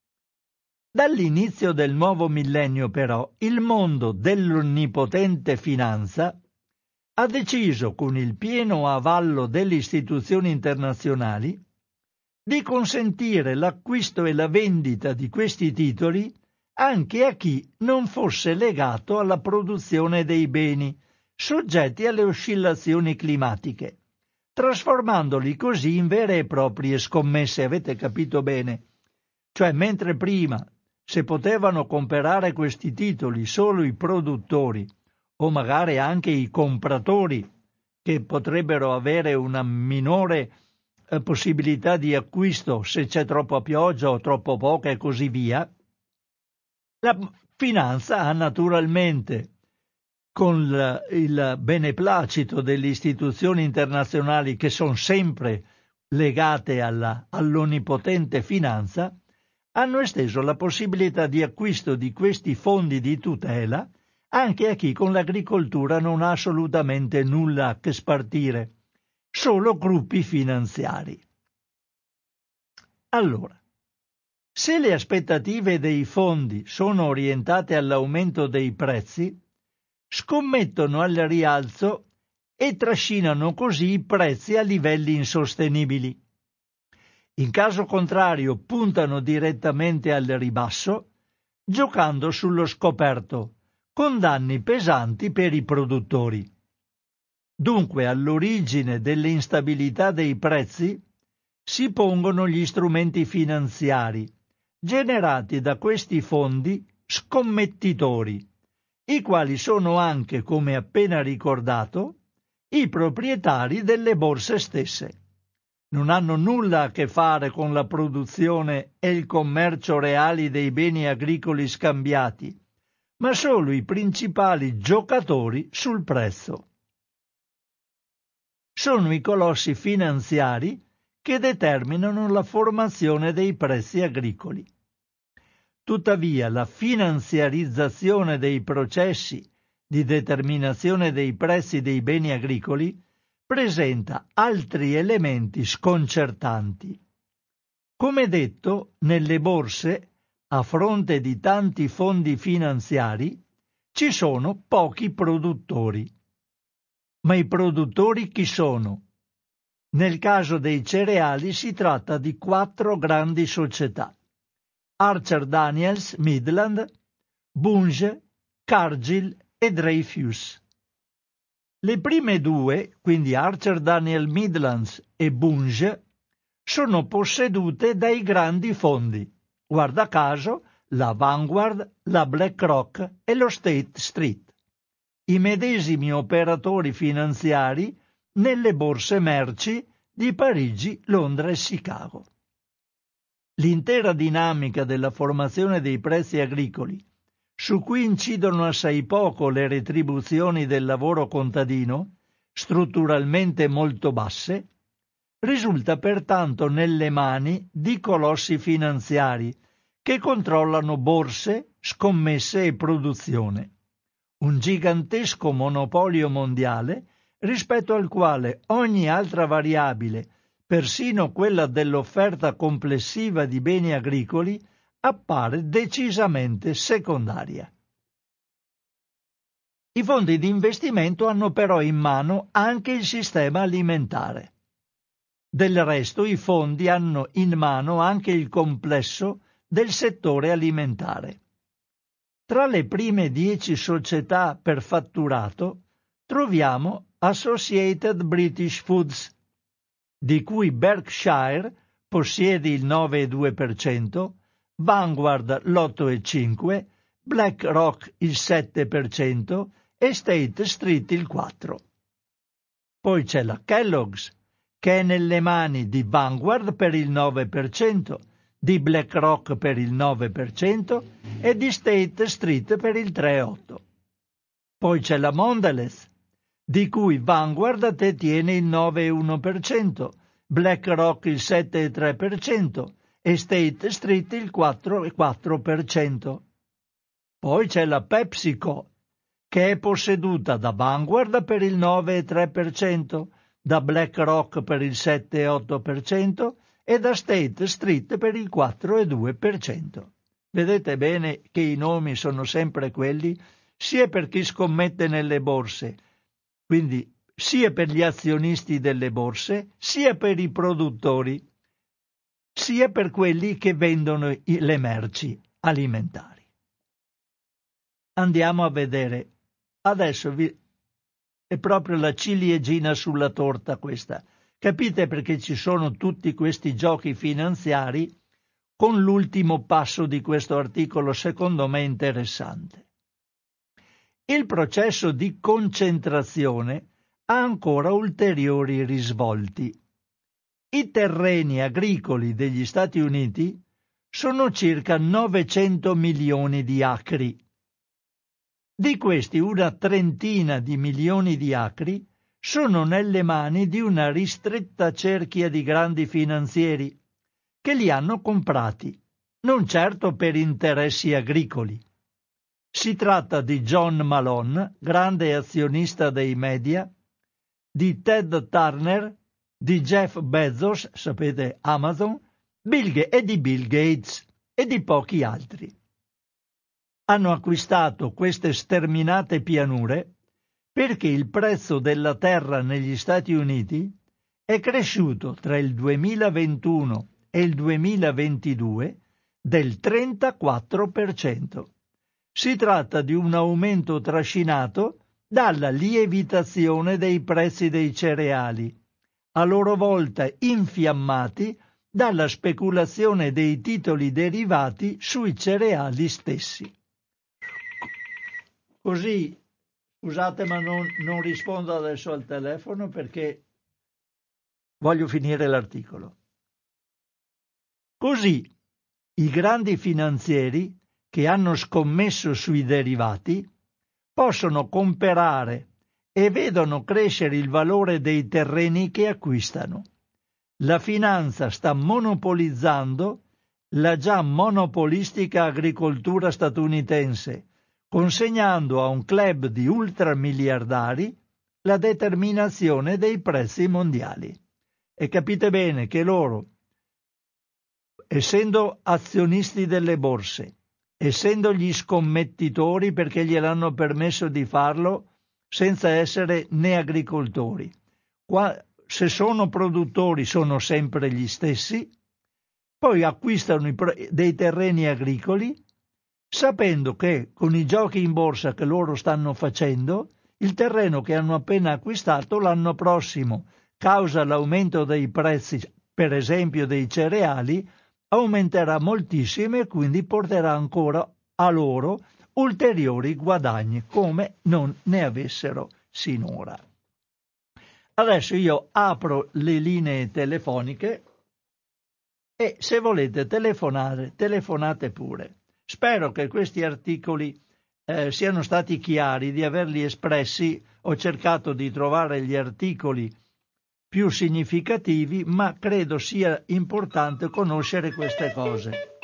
Dall'inizio del nuovo millennio, però, il mondo dell'onnipotente finanza ha deciso, con il pieno avallo delle istituzioni internazionali, di consentire l'acquisto e la vendita di questi titoli anche a chi non fosse legato alla produzione dei beni, soggetti alle oscillazioni climatiche, trasformandoli così in vere e proprie scommesse, avete capito bene? Cioè, mentre prima, se potevano comprare questi titoli solo i produttori, o magari anche i compratori, che potrebbero avere una minore eh, possibilità di acquisto se c'è troppa pioggia o troppo poca e così via, la finanza ha naturalmente, con il, il beneplacito delle istituzioni internazionali che sono sempre legate alla, all'onnipotente finanza, hanno esteso la possibilità di acquisto di questi fondi di tutela anche a chi con l'agricoltura non ha assolutamente nulla a che spartire, solo gruppi finanziari. Allora, se le aspettative dei fondi sono orientate all'aumento dei prezzi, scommettono al rialzo e trascinano così i prezzi a livelli insostenibili. In caso contrario puntano direttamente al ribasso, giocando sullo scoperto, con danni pesanti per i produttori. Dunque, all'origine dell'instabilità dei prezzi si pongono gli strumenti finanziari, generati da questi fondi scommettitori, i quali sono anche, come appena ricordato, i proprietari delle borse stesse. Non hanno nulla a che fare con la produzione e il commercio reali dei beni agricoli scambiati, ma solo i principali giocatori sul prezzo. Sono i colossi finanziari che determinano la formazione dei prezzi agricoli. Tuttavia, la finanziarizzazione dei processi di determinazione dei prezzi dei beni agricoli presenta altri elementi sconcertanti. Come detto, nelle borse, a fronte di tanti fondi finanziari, ci sono pochi produttori. Ma i produttori chi sono? Nel caso dei cereali si tratta di quattro grandi società: Archer Daniels Midland, Bunge, Cargill e Dreyfus. Le prime due, quindi Archer Daniels Midland e Bunge, sono possedute dai grandi fondi, guarda caso la Vanguard, la BlackRock e lo State Street, i medesimi operatori finanziari nelle borse merci di Parigi, Londra e Chicago. L'intera dinamica della formazione dei prezzi agricoli, su cui incidono assai poco le retribuzioni del lavoro contadino, strutturalmente molto basse, risulta pertanto nelle mani di colossi finanziari che controllano borse, scommesse e produzione. Un gigantesco monopolio mondiale rispetto al quale ogni altra variabile, persino quella dell'offerta complessiva di beni agricoli, appare decisamente secondaria. I fondi di investimento hanno però in mano anche il sistema alimentare. Del resto i fondi hanno in mano anche il complesso del settore alimentare. Tra le prime dieci società per fatturato troviamo Associated British Foods, di cui Berkshire possiede il nove virgola due per cento, Vanguard l'otto virgola cinque per cento, BlackRock il sette per cento e State Street il quattro per cento. Poi c'è la Kellogg's, che è nelle mani di Vanguard per il nove per cento, di BlackRock per il nove per cento e di State Street per il tre virgola otto per cento. Poi c'è la Mondelez, di cui Vanguard detiene il nove virgola uno per cento, BlackRock il sette virgola tre per cento e State Street il quattro virgola quattro per cento. Poi c'è la PepsiCo, che è posseduta da Vanguard per il nove virgola tre per cento, da BlackRock per il sette virgola otto per cento e da State Street per il quattro virgola due per cento. Vedete bene che i nomi sono sempre quelli, sia per chi scommette nelle borse, quindi sia per gli azionisti delle borse, sia per i produttori, sia per quelli che vendono le merci alimentari. Andiamo a vedere. Adesso vi... è proprio la ciliegina sulla torta questa. Capite perché ci sono tutti questi giochi finanziari con l'ultimo passo di questo articolo, secondo me interessante. Il processo di concentrazione ha ancora ulteriori risvolti. I terreni agricoli degli Stati Uniti sono circa novecento milioni di acri. Di questi una trentina di milioni di acri sono nelle mani di una ristretta cerchia di grandi finanzieri che li hanno comprati, non certo per interessi agricoli. Si tratta di John Malone, grande azionista dei media, di Ted Turner, di Jeff Bezos, sapete Amazon, Bill Ga- e di Bill Gates e di pochi altri. Hanno acquistato queste sterminate pianure perché il prezzo della terra negli Stati Uniti è cresciuto tra il duemilaventuno e il duemilaventidue del trentaquattro per cento. Si tratta di un aumento trascinato dalla lievitazione dei prezzi dei cereali, a loro volta infiammati dalla speculazione dei titoli derivati sui cereali stessi. Così, scusate ma non, non rispondo adesso al telefono perché voglio finire l'articolo. Così i grandi finanzieri che hanno scommesso sui derivati possono comprare e vedono crescere il valore dei terreni che acquistano. La finanza sta monopolizzando la già monopolistica agricoltura statunitense, consegnando a un club di ultramiliardari la determinazione dei prezzi mondiali. E capite bene che loro, essendo azionisti delle borse, essendo gli scommettitori perché gliel'hanno permesso di farlo senza essere né agricoltori, qua, se sono produttori sono sempre gli stessi, poi acquistano i, dei terreni agricoli sapendo che con i giochi in borsa che loro stanno facendo, il terreno che hanno appena acquistato l'anno prossimo, causa l'aumento dei prezzi, per esempio dei cereali, aumenterà moltissimo e quindi porterà ancora a loro ulteriori guadagni come non ne avessero sinora. Adesso io apro le linee telefoniche e se volete telefonare, telefonate pure. Spero che questi articoli eh, siano stati chiari, di averli espressi. Ho cercato di trovare gli articoli più significativi, ma credo sia importante conoscere queste cose.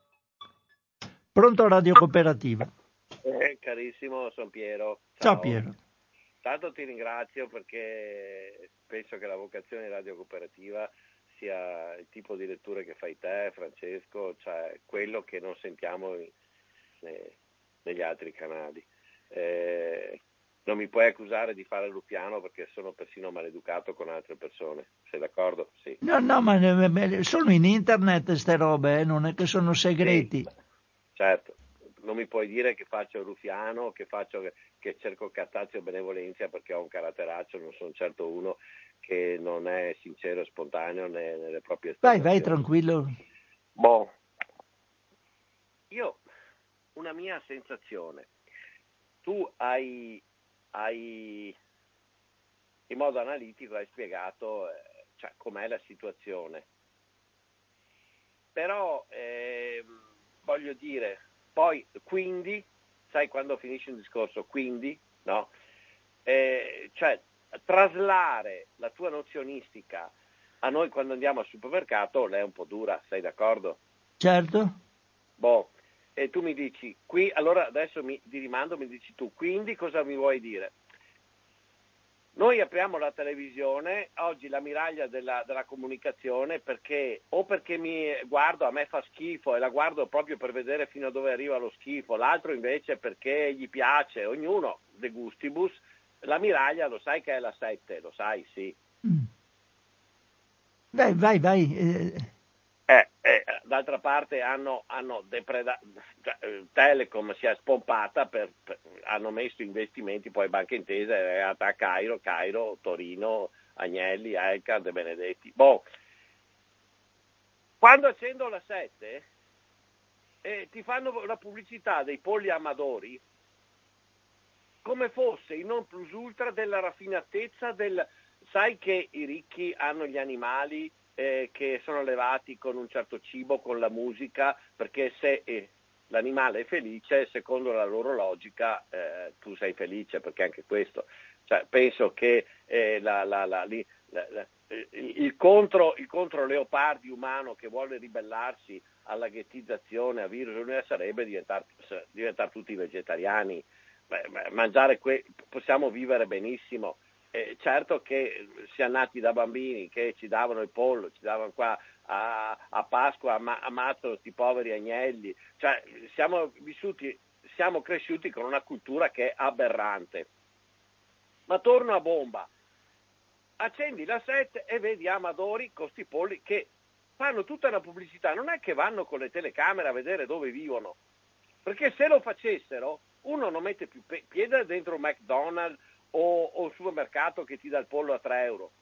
Pronto Radio Cooperativa? Eh, carissimo, sono Piero. Ciao, Ciao Piero. Tanto ti ringrazio perché penso che la vocazione di Radio Cooperativa sia il tipo di letture che fai te, Francesco, cioè quello che non sentiamo in, ne, negli altri canali. Eh, non mi puoi accusare di fare Lupiano perché sono persino maleducato con altre persone. Sei d'accordo? Sì. No, no, ma sono in internet ste robe, eh? Non è che sono segreti. Sì, certo. Non mi puoi dire che faccio il rufiano, che, faccio, che cerco cattazio e benevolenza perché ho un caratteraccio, non sono certo uno che non è sincero e spontaneo nelle proprie Vai, esternazioni. vai, tranquillo. Boh, io, una mia sensazione, tu hai, hai in modo analitico hai spiegato eh, cioè, com'è la situazione, però eh, voglio dire, poi quindi, sai quando finisce un discorso, quindi, no? Eh, cioè, traslare la tua nozionistica a noi quando andiamo al supermercato lei è un po' dura, sei d'accordo? Certo. Boh, e tu mi dici, qui, allora adesso mi, ti rimando, mi dici tu, quindi cosa mi vuoi dire? Noi apriamo la televisione, oggi la miraglia della, della comunicazione, perché o perché mi guardo, a me fa schifo e la guardo proprio per vedere fino a dove arriva lo schifo, l'altro invece perché gli piace, ognuno de gustibus, la miraglia lo sai che è la sette, lo sai, sì. Mm. Vai, vai, vai. Eh, eh, d'altra parte hanno, hanno depredato, Telecom si è spompata, per, per, hanno messo investimenti, poi Banca Intesa è arrivata a Cairo, Cairo, Torino, Agnelli, Elka, De Benedetti. Boh. Quando accendo la sette eh, ti fanno la pubblicità dei polli amadori come fosse il non plus ultra della raffinatezza del... Sai che i ricchi hanno gli animali eh, che sono allevati con un certo cibo, con la musica, perché se eh, l'animale è felice, secondo la loro logica, eh, tu sei felice, perché anche questo. Cioè, penso che eh, la, la, la, la, la, il, contro, il contro leopardi umano che vuole ribellarsi alla ghettizzazione, a virus, sarebbe diventare, diventare tutti vegetariani. Beh, mangiare que- possiamo vivere benissimo. Eh, certo che siamo nati da bambini che ci davano il pollo, ci davano qua a, a Pasqua, ma ammazzano questi poveri agnelli, cioè siamo vissuti, siamo cresciuti con una cultura che è aberrante. Ma torno a bomba, accendi la sette e vedi amadori con sti polli che fanno tutta una pubblicità, non è che vanno con le telecamere a vedere dove vivono, perché se lo facessero uno non mette più piede dentro un McDonald's o, o un supermercato che ti dà il pollo a tre euro.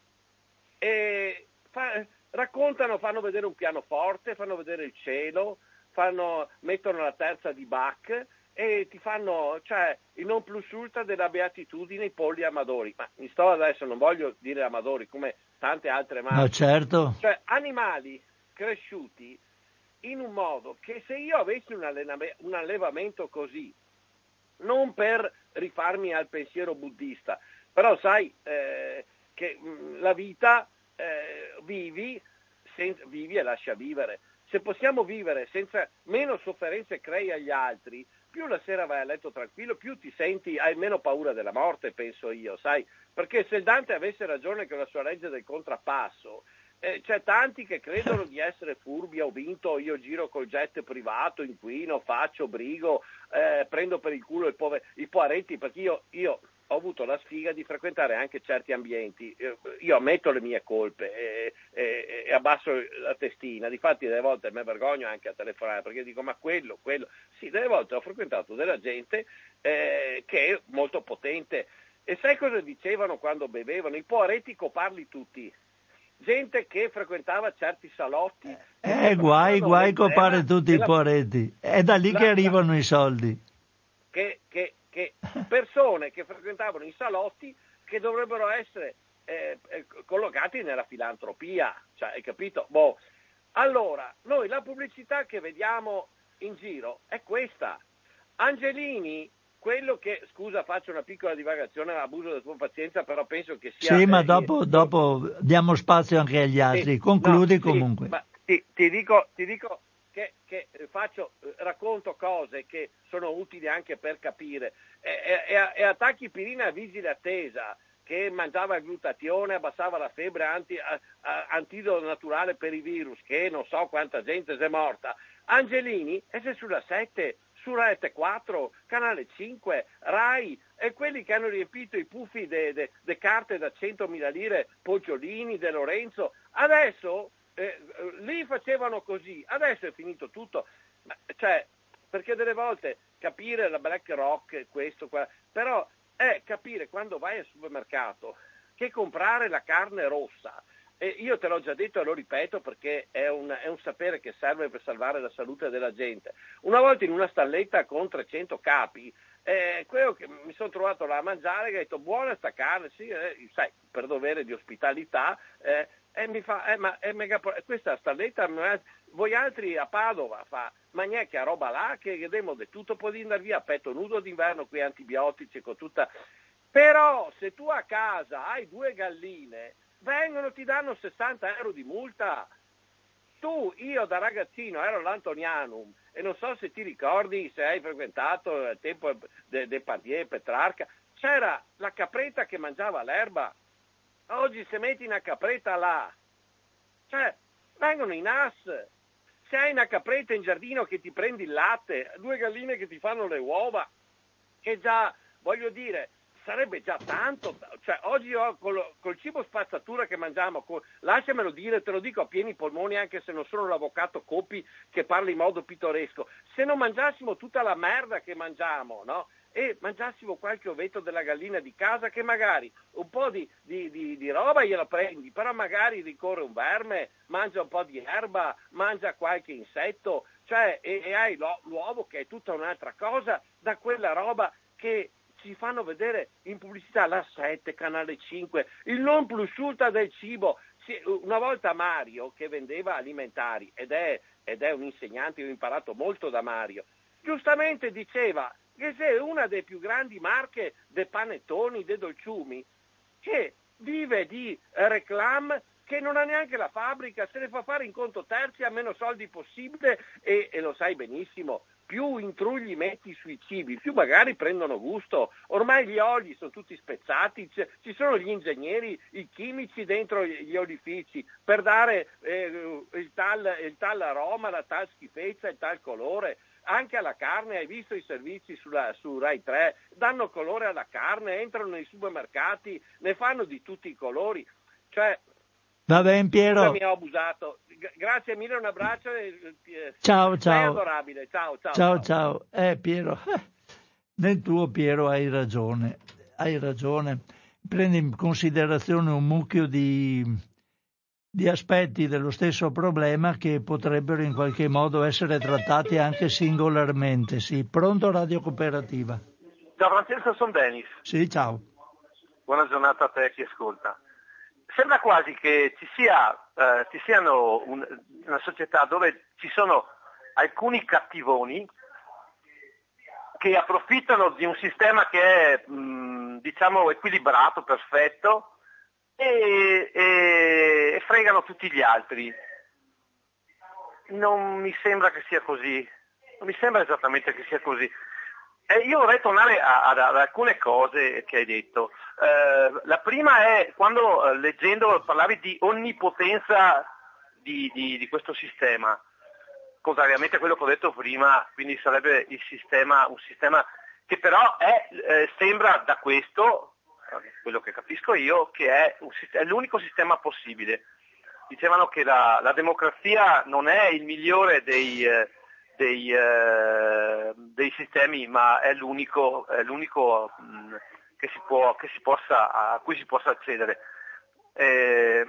E fa, raccontano, fanno vedere un pianoforte, fanno vedere il cielo, fanno, mettono la terza di Bach e ti fanno, cioè, il non plus ultra della beatitudine, i polli amadori. Ma mi sto adesso, non voglio dire amadori, come tante altre marche. No, certo. Cioè, animali cresciuti in un modo che se io avessi un, allenam- un allevamento così, non per rifarmi al pensiero buddista, però sai eh, che mh, la vita eh, vivi, senza, vivi e lascia vivere. Se possiamo vivere senza meno sofferenze crei agli altri, più la sera vai a letto tranquillo, più ti senti, hai meno paura della morte, penso io, sai? Perché se il Dante avesse ragione con la sua legge del contrappasso, Eh, c'è tanti che credono di essere furbi, ho vinto, io giro col jet privato, inquino, faccio, brigo, eh, prendo per il culo i, pover- i poveretti, perché io, io ho avuto la sfiga di frequentare anche certi ambienti, io, io ammetto le mie colpe e, e, e abbasso la testina, difatti delle volte mi vergogno anche a telefonare, perché dico ma quello, quello, sì, delle volte ho frequentato della gente eh, che è molto potente, e sai cosa dicevano quando bevevano? I poveretti coparli tutti. Gente che frequentava certi salotti, Eh, guai, guai copare tutti i la, poretti. È da lì la, che arrivano i soldi. Che, che, che persone che frequentavano i salotti che dovrebbero essere eh, collocati nella filantropia, cioè, hai capito? Boh. Allora, noi la pubblicità che vediamo in giro è questa. Angelini, quello che, scusa, faccio una piccola divagazione, abuso della tua pazienza, però penso che sia... Sì, ma eh, dopo, dopo diamo spazio anche agli altri. sì, Concludi no, sì, comunque. ma ti, ti dico, ti dico che, che faccio, racconto cose che sono utili anche per capire. E, e, e attacchi pirina a vigile attesa, che mangiava il glutatione, abbassava la febbre, anti, a, a, antidoto naturale per i virus, che non so quanta gente si è morta. Angelini, e se sulla sette, su Rete quattro, Canale cinque, Rai, e quelli che hanno riempito i puffi de, de, de carte da centomila lire, Poggiolini, De Lorenzo, adesso eh, lì facevano così, adesso è finito tutto, cioè, perché delle volte capire la BlackRock, questo, qua, però è capire quando vai al supermercato che comprare la carne rossa, e io te l'ho già detto e lo ripeto perché è un, è un sapere che serve per salvare la salute della gente. Una volta in una stalletta con trecento capi, eh, quello che mi sono trovato là a mangiare, che ha detto buona sta carne, sì, eh, sai, per dovere di ospitalità, eh, e mi fa, eh, ma è mega, questa stalletta, voi altri a Padova, fa, ma niente, che roba là, che vedremo di tutto, puoi andare via a petto nudo d'inverno, qui antibiotici, con tutta... Però se tu a casa hai due galline, vengono, ti danno sessanta euro di multa. Tu, io da ragazzino ero all'Antonianum e non so se ti ricordi, se hai frequentato il tempo de, de Pandier, Petrarca, c'era la capretta che mangiava l'erba. Oggi se metti una capretta là, cioè vengono i N A S. Se hai una capretta in giardino che ti prendi il latte, due galline che ti fanno le uova, che già, voglio dire, sarebbe già tanto, cioè oggi io col, col cibo spazzatura che mangiamo, con, lasciamelo dire, te lo dico a pieni polmoni anche se non sono l'avvocato Coppi che parla in modo pittoresco, se non mangiassimo tutta la merda che mangiamo, no? E mangiassimo qualche ovetto della gallina di casa, che magari un po' di, di, di, di roba gliela prendi, però magari ricorre un verme, mangia un po' di erba, mangia qualche insetto, cioè e, e hai lo, l'uovo che è tutta un'altra cosa da quella roba che ci fanno vedere in pubblicità, la sette, Canale cinque, il non plus ultra del cibo. Una volta Mario, che vendeva alimentari, ed è, ed è un insegnante, io ho imparato molto da Mario, giustamente diceva che se una delle più grandi marche dei panettoni, dei dolciumi, che vive di reclam che non ha neanche la fabbrica, se ne fa fare in conto terzi a meno soldi possibile e, e lo sai benissimo, più intrugli metti sui cibi, più magari prendono gusto. Ormai gli oli sono tutti spezzati, c- ci sono gli ingegneri, i chimici dentro gli olifici per dare eh, il, tal, il tal aroma, la tal schifezza, il tal colore. Anche alla carne, hai visto i servizi sulla, su Rai tre, danno colore alla carne, entrano nei supermercati, ne fanno di tutti i colori. Cioè, Va bene Piero. mi ho abusato. G- grazie mille, un abbraccio. E, eh, ciao ciao. Sei adorabile, ciao ciao. Ciao ciao. Eh Piero, nel tuo Piero hai ragione, hai ragione. Prendi in considerazione un mucchio di, di aspetti dello stesso problema che potrebbero in qualche modo essere trattati anche singolarmente. Sì, pronto Radio Cooperativa. Ciao Francesco, sono Denis. Sì, ciao. Buona giornata a te e chi ascolta. Sembra quasi che ci sia eh, ci siano un, una società dove ci sono alcuni cattivoni che approfittano di un sistema che è mh, diciamo equilibrato, perfetto e, e, e fregano tutti gli altri. Non mi sembra che sia così, non mi sembra esattamente che sia così. Eh, io vorrei tornare a, a, ad alcune cose che hai detto. Eh, la prima è quando eh, leggendo parlavi di onnipotenza di, di, di questo sistema, contrariamente a quello che ho detto prima, quindi sarebbe il sistema, un sistema che però è, eh, sembra da questo, quello che capisco io, che è, un, è l'unico sistema possibile. Dicevano che la, la democrazia non è il migliore dei... Eh, Dei, eh, dei sistemi, ma è l'unico, è l'unico mh, che si può, che si possa, a cui si possa accedere. Eh,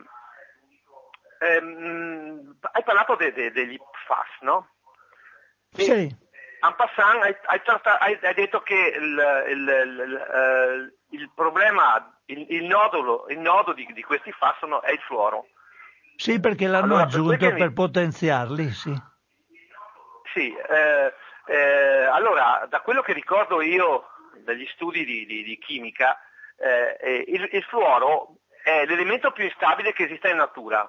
ehm, hai parlato de, de, degli P F A S, no? E sì. En passant, hai, hai, hai, hai detto che il, il, il, il, il problema, il, il, nodo, il nodo di, di questi F A S sono, è il fluoro. Sì, perché l'hanno allora, aggiunto per, per mi... potenziarli, sì. Sì, eh, eh, allora da quello che ricordo io dagli studi di, di, di chimica, eh, il, il fluoro è l'elemento più instabile che esiste in natura,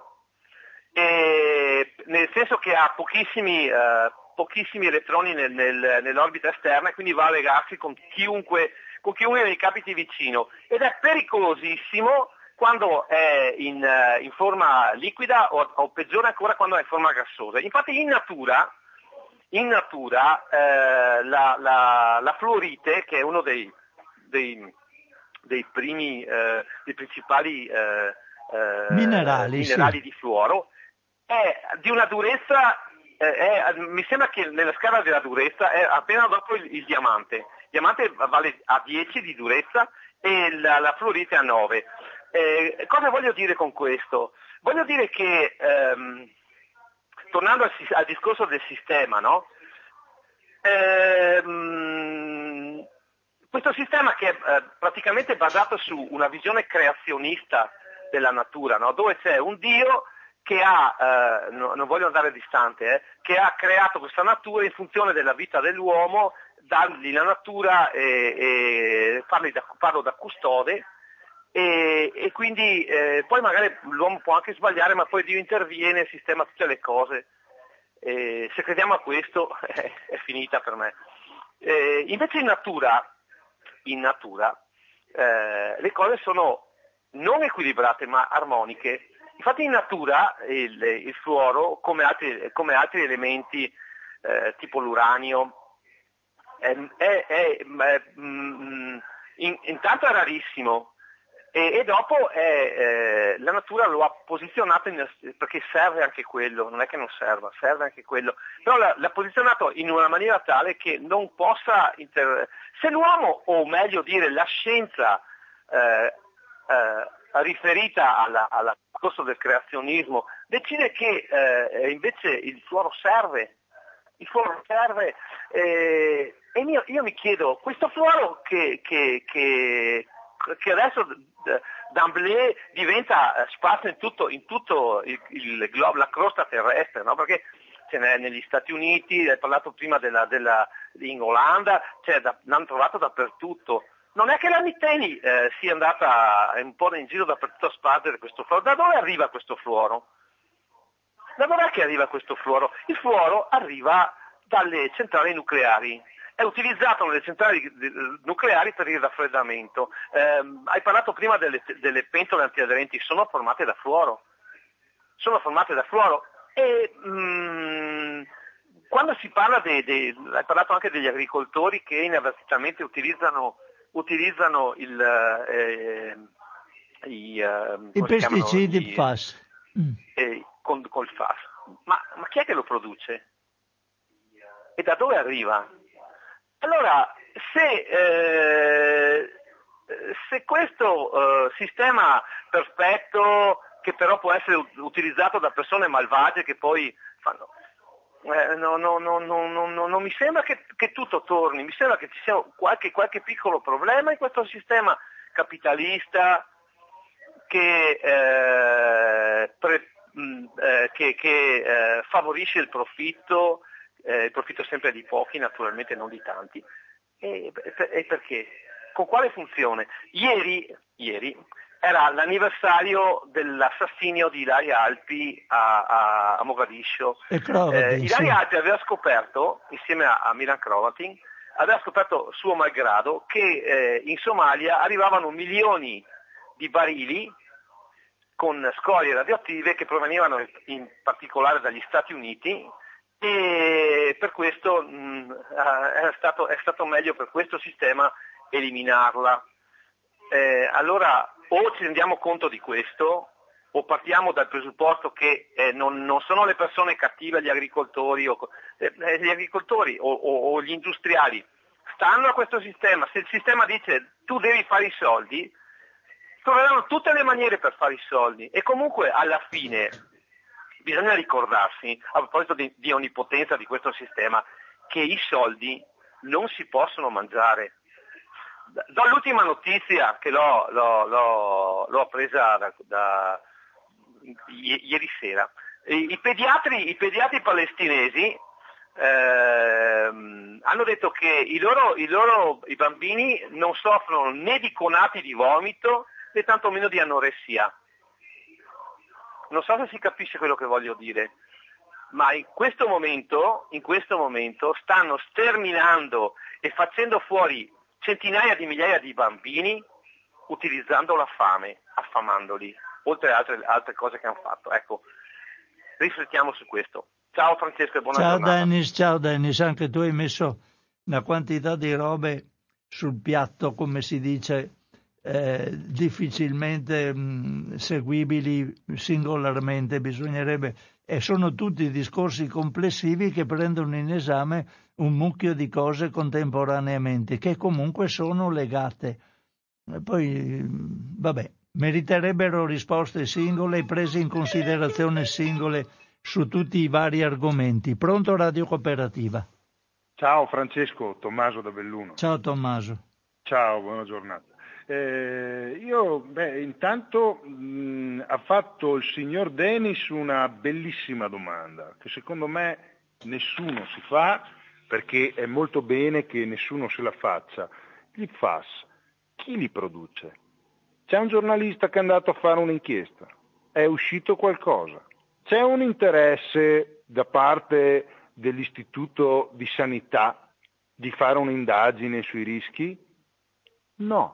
e, nel senso che ha pochissimi, eh, pochissimi elettroni nel, nel, nell'orbita esterna e quindi va a legarsi con chiunque, con chiunque gli capiti vicino, ed è pericolosissimo quando è in, in forma liquida o, o peggiore ancora quando è in forma gassosa. Infatti in natura In natura eh, la, la, la fluorite, che è uno dei, dei, dei primi, eh, dei principali eh, minerali, minerali sì. di fluoro, è di una durezza, eh, è, mi sembra che nella scala della durezza è appena dopo il, il diamante. Il diamante vale a dieci di durezza e la, la fluorite a nove. Eh, cosa voglio dire con questo? Voglio dire che ehm, tornando al, al discorso del sistema, no? Ehm, questo sistema che è eh, praticamente basato su una visione creazionista della natura, no? Dove c'è un Dio che ha, eh, no, non voglio andare distante, eh, che ha creato questa natura in funzione della vita dell'uomo, dargli la natura e, e farli da, farlo da custode. E, e quindi eh, poi magari l'uomo può anche sbagliare, ma poi Dio interviene e sistema tutte le cose. Eh, se crediamo a questo eh, è finita per me. Eh, invece in natura, in natura eh, le cose sono non equilibrate ma armoniche. Infatti in natura il, il fluoro, come altri, come altri elementi eh, tipo l'uranio, è, è, è, è mm, in, intanto è rarissimo. E, e dopo è, eh, la natura lo ha posizionato in, perché serve anche quello, non è che non serva, serve anche quello, però l'ha, l'ha posizionato in una maniera tale che non possa inter... se l'uomo, o meglio dire la scienza eh, eh, riferita alla, alla discorso del creazionismo decide che eh, invece il fluoro serve, il fluoro serve eh, e io, io mi chiedo, questo fluoro che, che, che che adesso d'emblée diventa spazio in tutto, in tutto il, il globo, la crosta terrestre, no? Perché ce n'è negli Stati Uniti, hai parlato prima della, della in Olanda, cioè da, l'hanno trovato dappertutto, non è che la Nitteni eh, sia andata un po' in giro dappertutto a spargere questo fluoro. Da dove arriva questo fluoro? Da dov'è che arriva questo fluoro? Il fluoro arriva dalle centrali nucleari. È utilizzato nelle centrali nucleari per il raffreddamento. Eh, hai parlato prima delle, delle pentole antiaderenti, sono formate da fluoro. Sono formate da fluoro. E mh, quando si parla dei, dei, hai parlato anche degli agricoltori che inavvertitamente utilizzano, utilizzano il, eh, i, eh, I pesticidi F A S. Eh, con, col F A S. Ma, ma chi è che lo produce? E da dove arriva? Allora, se, eh, se questo eh, sistema perfetto, che però può essere utilizzato da persone malvagie che poi fanno, eh, no, no, no, no, no, no, non mi sembra che, che tutto torni, mi sembra che ci sia qualche, qualche piccolo problema in questo sistema capitalista che, eh, pre, mh, eh, che, che eh, favorisce il profitto. Eh, il profitto sempre di pochi, naturalmente non di tanti. E, e perché? Con quale funzione? Ieri, ieri era l'anniversario dell'assassinio di Ilaria Alpi a, a, a Mogadiscio. Eh, Ilaria Alpi aveva scoperto, insieme a, a Miran Hrovatin, aveva scoperto suo malgrado che eh, in Somalia arrivavano milioni di barili con scorie radioattive che provenivano in particolare dagli Stati Uniti, e per questo mh, è, stato, è stato meglio per questo sistema eliminarla. Eh, allora o ci rendiamo conto di questo o partiamo dal presupposto che eh, non, non sono le persone cattive, gli agricoltori o, eh, gli agricoltori o, o, o gli industriali stanno a questo sistema. Se il sistema dice tu devi fare i soldi, troveranno tutte le maniere per fare i soldi, e comunque alla fine bisogna ricordarsi, a proposito di, di onnipotenza di questo sistema, che i soldi non si possono mangiare. Do l'ultima notizia che l'ho, l'ho, l'ho, l'ho presa da, da, i, ieri sera. I, i, pediatri, i pediatri palestinesi eh, hanno detto che i loro, i loro i bambini non soffrono né di conati di vomito né tantomeno di anoressia. Non so se si capisce quello che voglio dire, ma in questo momento, in questo momento stanno sterminando e facendo fuori centinaia di migliaia di bambini utilizzando la fame, affamandoli, oltre a altre, altre cose che hanno fatto. Ecco, riflettiamo su questo. Ciao Francesco e buona ciao giornata. Dennis, ciao Dennis, anche tu hai messo una quantità di robe sul piatto, come si dice, Eh, difficilmente mh, seguibili singolarmente. Bisognerebbe, e sono tutti discorsi complessivi che prendono in esame un mucchio di cose contemporaneamente, che comunque sono legate. E poi vabbè, meriterebbero risposte singole e prese in considerazione singole su tutti i vari argomenti. Pronto Radio Cooperativa? Ciao Francesco, Tommaso da Belluno. Ciao Tommaso. Ciao, buona giornata. Eh, io, beh, intanto mh, ha fatto il signor Denis una bellissima domanda che secondo me nessuno si fa, perché è molto bene che nessuno se la faccia. Gli F A S, chi li produce? C'è un giornalista che è andato a fare un'inchiesta, è uscito qualcosa, c'è un interesse da parte dell'Istituto di Sanità di fare un'indagine sui rischi? No.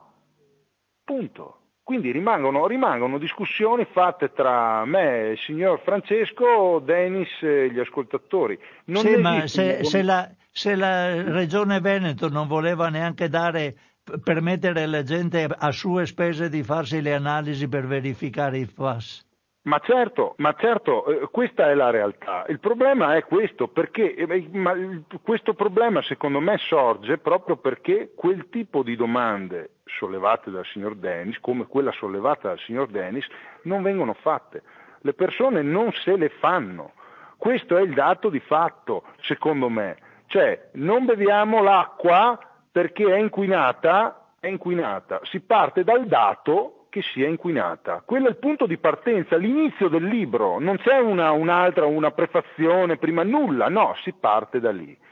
Punto. Quindi rimangono, rimangono discussioni fatte tra me, il signor Francesco, Denis e gli ascoltatori. Non sì, ma se, se, la, se la Regione Veneto non voleva neanche dare, permettere alla gente a sue spese di farsi le analisi per verificare i F A S. Ma certo, ma certo, eh, questa è la realtà. Il problema è questo, perché eh, ma, questo problema secondo me sorge proprio perché quel tipo di domande sollevate dal signor Denis, come quella sollevata dal signor Denis, non vengono fatte. Le persone non se le fanno. Questo è il dato di fatto, secondo me. Cioè, non beviamo l'acqua perché è inquinata, è inquinata. Si parte dal dato che sia inquinata. Quello è il punto di partenza, l'inizio del libro, non c'è una, un'altra, una prefazione prima, nulla, no, si parte da lì.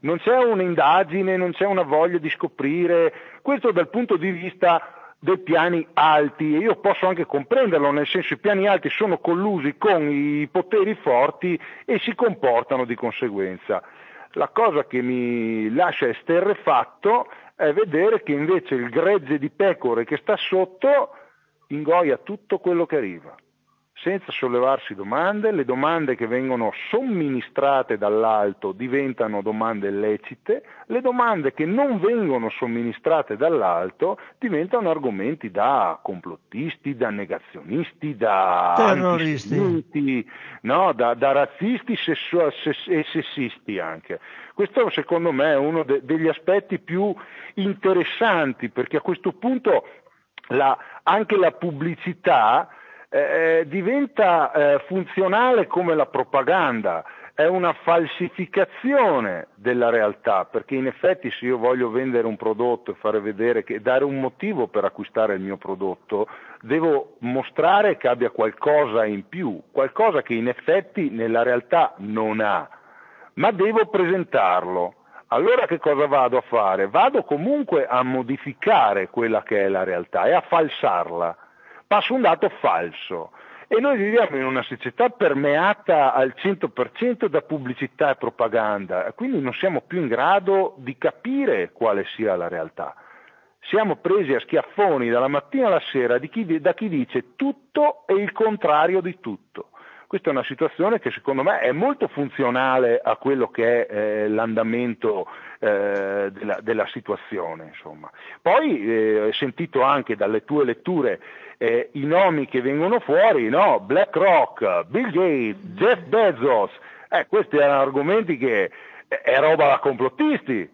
non c'è un'indagine, non c'è una voglia di scoprire, questo dal punto di vista dei piani alti, e io posso anche comprenderlo, nel senso i piani alti sono collusi con i poteri forti e si comportano di conseguenza. La cosa che mi lascia esterrefatto è vedere che invece il gregge di pecore che sta sotto ingoia tutto quello che arriva, senza sollevarsi domande. Le domande che vengono somministrate dall'alto diventano domande lecite, le domande che non vengono somministrate dall'alto diventano argomenti da complottisti, da negazionisti, da terroristi, no? da, da razzisti sessu- sess- e sessisti anche. Questo secondo me è uno de- degli aspetti più interessanti, perché a questo punto la, anche la pubblicità Eh, diventa eh, funzionale come la propaganda, è una falsificazione della realtà, perché in effetti se io voglio vendere un prodotto e fare vedere che dare un motivo per acquistare il mio prodotto, devo mostrare che abbia qualcosa in più, qualcosa che in effetti nella realtà non ha, ma devo presentarlo. Allora che cosa vado a fare? Vado comunque a modificare quella che è la realtà e a falsarla. Passo un dato falso, e noi viviamo in una società permeata al cento per cento da pubblicità e propaganda, quindi non siamo più in grado di capire quale sia la realtà. Siamo presi a schiaffoni dalla mattina alla sera di chi, da chi dice tutto e il contrario di tutto. Questa è una situazione che secondo me è molto funzionale a quello che è eh, l'andamento eh, della, della situazione, insomma. Poi eh, ho sentito anche dalle tue letture eh, i nomi che vengono fuori, no? BlackRock, Bill Gates, Jeff Bezos, eh, questi erano argomenti che eh, è roba da complottisti,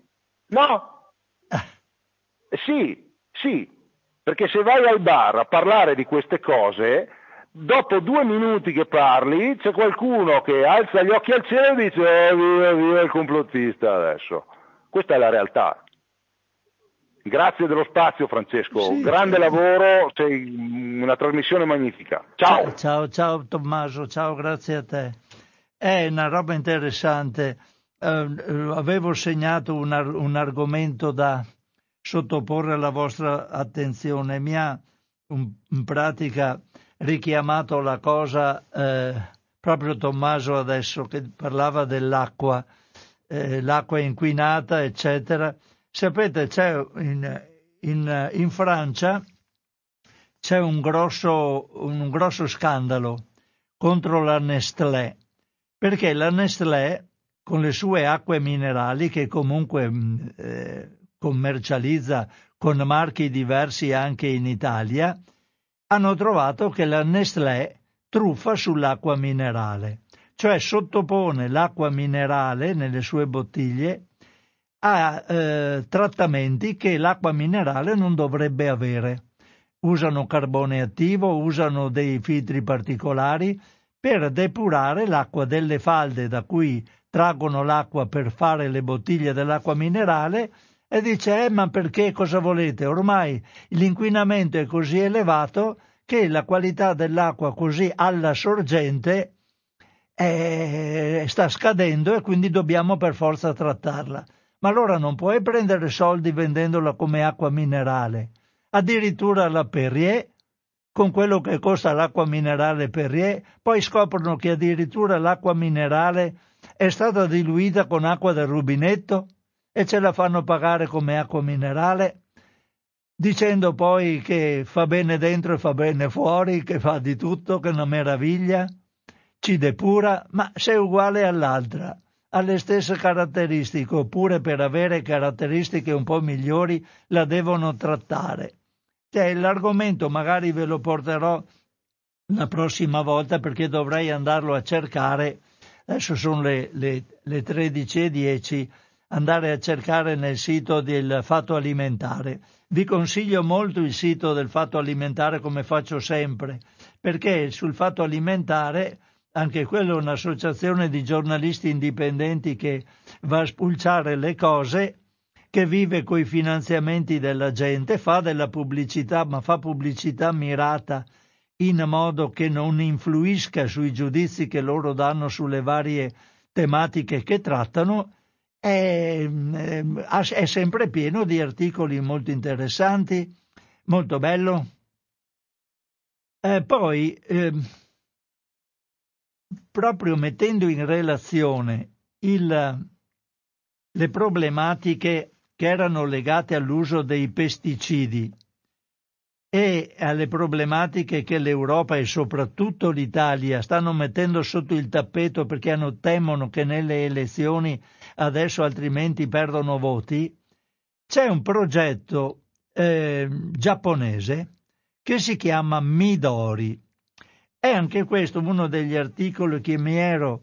no? Eh, sì, sì, perché se vai al bar a parlare di queste cose, dopo due minuti che parli c'è qualcuno che alza gli occhi al cielo e dice oh, viva, viva il complottista adesso. Questa è la realtà. Grazie dello spazio Francesco, sì, grande sì. lavoro, sei una trasmissione magnifica. Ciao. Ciao, ciao Tommaso, ciao, grazie a te. È una roba interessante. Eh, avevo segnato un, ar- un argomento da sottoporre alla vostra attenzione. Mi ha un- in pratica richiamato la cosa eh, proprio Tommaso adesso che parlava dell'acqua, eh, l'acqua inquinata, eccetera. Sapete, c'è in, in, in Francia c'è un grosso, un grosso scandalo contro la Nestlé, perché la Nestlé, con le sue acque minerali, che comunque eh, commercializza con marchi diversi anche in Italia, hanno trovato che la Nestlé truffa sull'acqua minerale, cioè sottopone l'acqua minerale nelle sue bottiglie a eh, trattamenti che l'acqua minerale non dovrebbe avere. Usano carbone attivo, usano dei filtri particolari per depurare l'acqua delle falde da cui traggono l'acqua per fare le bottiglie dell'acqua minerale, e dice eh, ma perché, cosa volete? Ormai l'inquinamento è così elevato che la qualità dell'acqua così alla sorgente eh, sta scadendo e quindi dobbiamo per forza trattarla. Ma allora non puoi prendere soldi vendendola come acqua minerale. Addirittura la Perrier, con quello che costa l'acqua minerale Perrier, poi scoprono che addirittura l'acqua minerale è stata diluita con acqua del rubinetto e ce la fanno pagare come acqua minerale, dicendo poi che fa bene dentro e fa bene fuori, che fa di tutto, che è una meraviglia, ci depura, ma se è uguale all'altra, ha le stesse caratteristiche, oppure per avere caratteristiche un po' migliori la devono trattare. Cioè, l'argomento magari ve lo porterò la prossima volta, perché dovrei andarlo a cercare. Adesso sono le, le, le tredici e dieci, andare a cercare nel sito del Fatto Alimentare. Vi consiglio molto il sito del Fatto Alimentare, come faccio sempre, perché sul Fatto Alimentare, anche quello è un'associazione di giornalisti indipendenti che va a spulciare le cose, che vive coi finanziamenti della gente, fa della pubblicità, ma fa pubblicità mirata in modo che non influisca sui giudizi che loro danno sulle varie tematiche che trattano, è, è sempre pieno di articoli molto interessanti, molto bello. Eh, poi, eh, proprio mettendo in relazione il, le problematiche che erano legate all'uso dei pesticidi e alle problematiche che l'Europa e soprattutto l'Italia stanno mettendo sotto il tappeto perché hanno, temono che nelle elezioni adesso altrimenti perdono voti, c'è un progetto eh, giapponese che si chiama Midori. È anche questo uno degli articoli che mi ero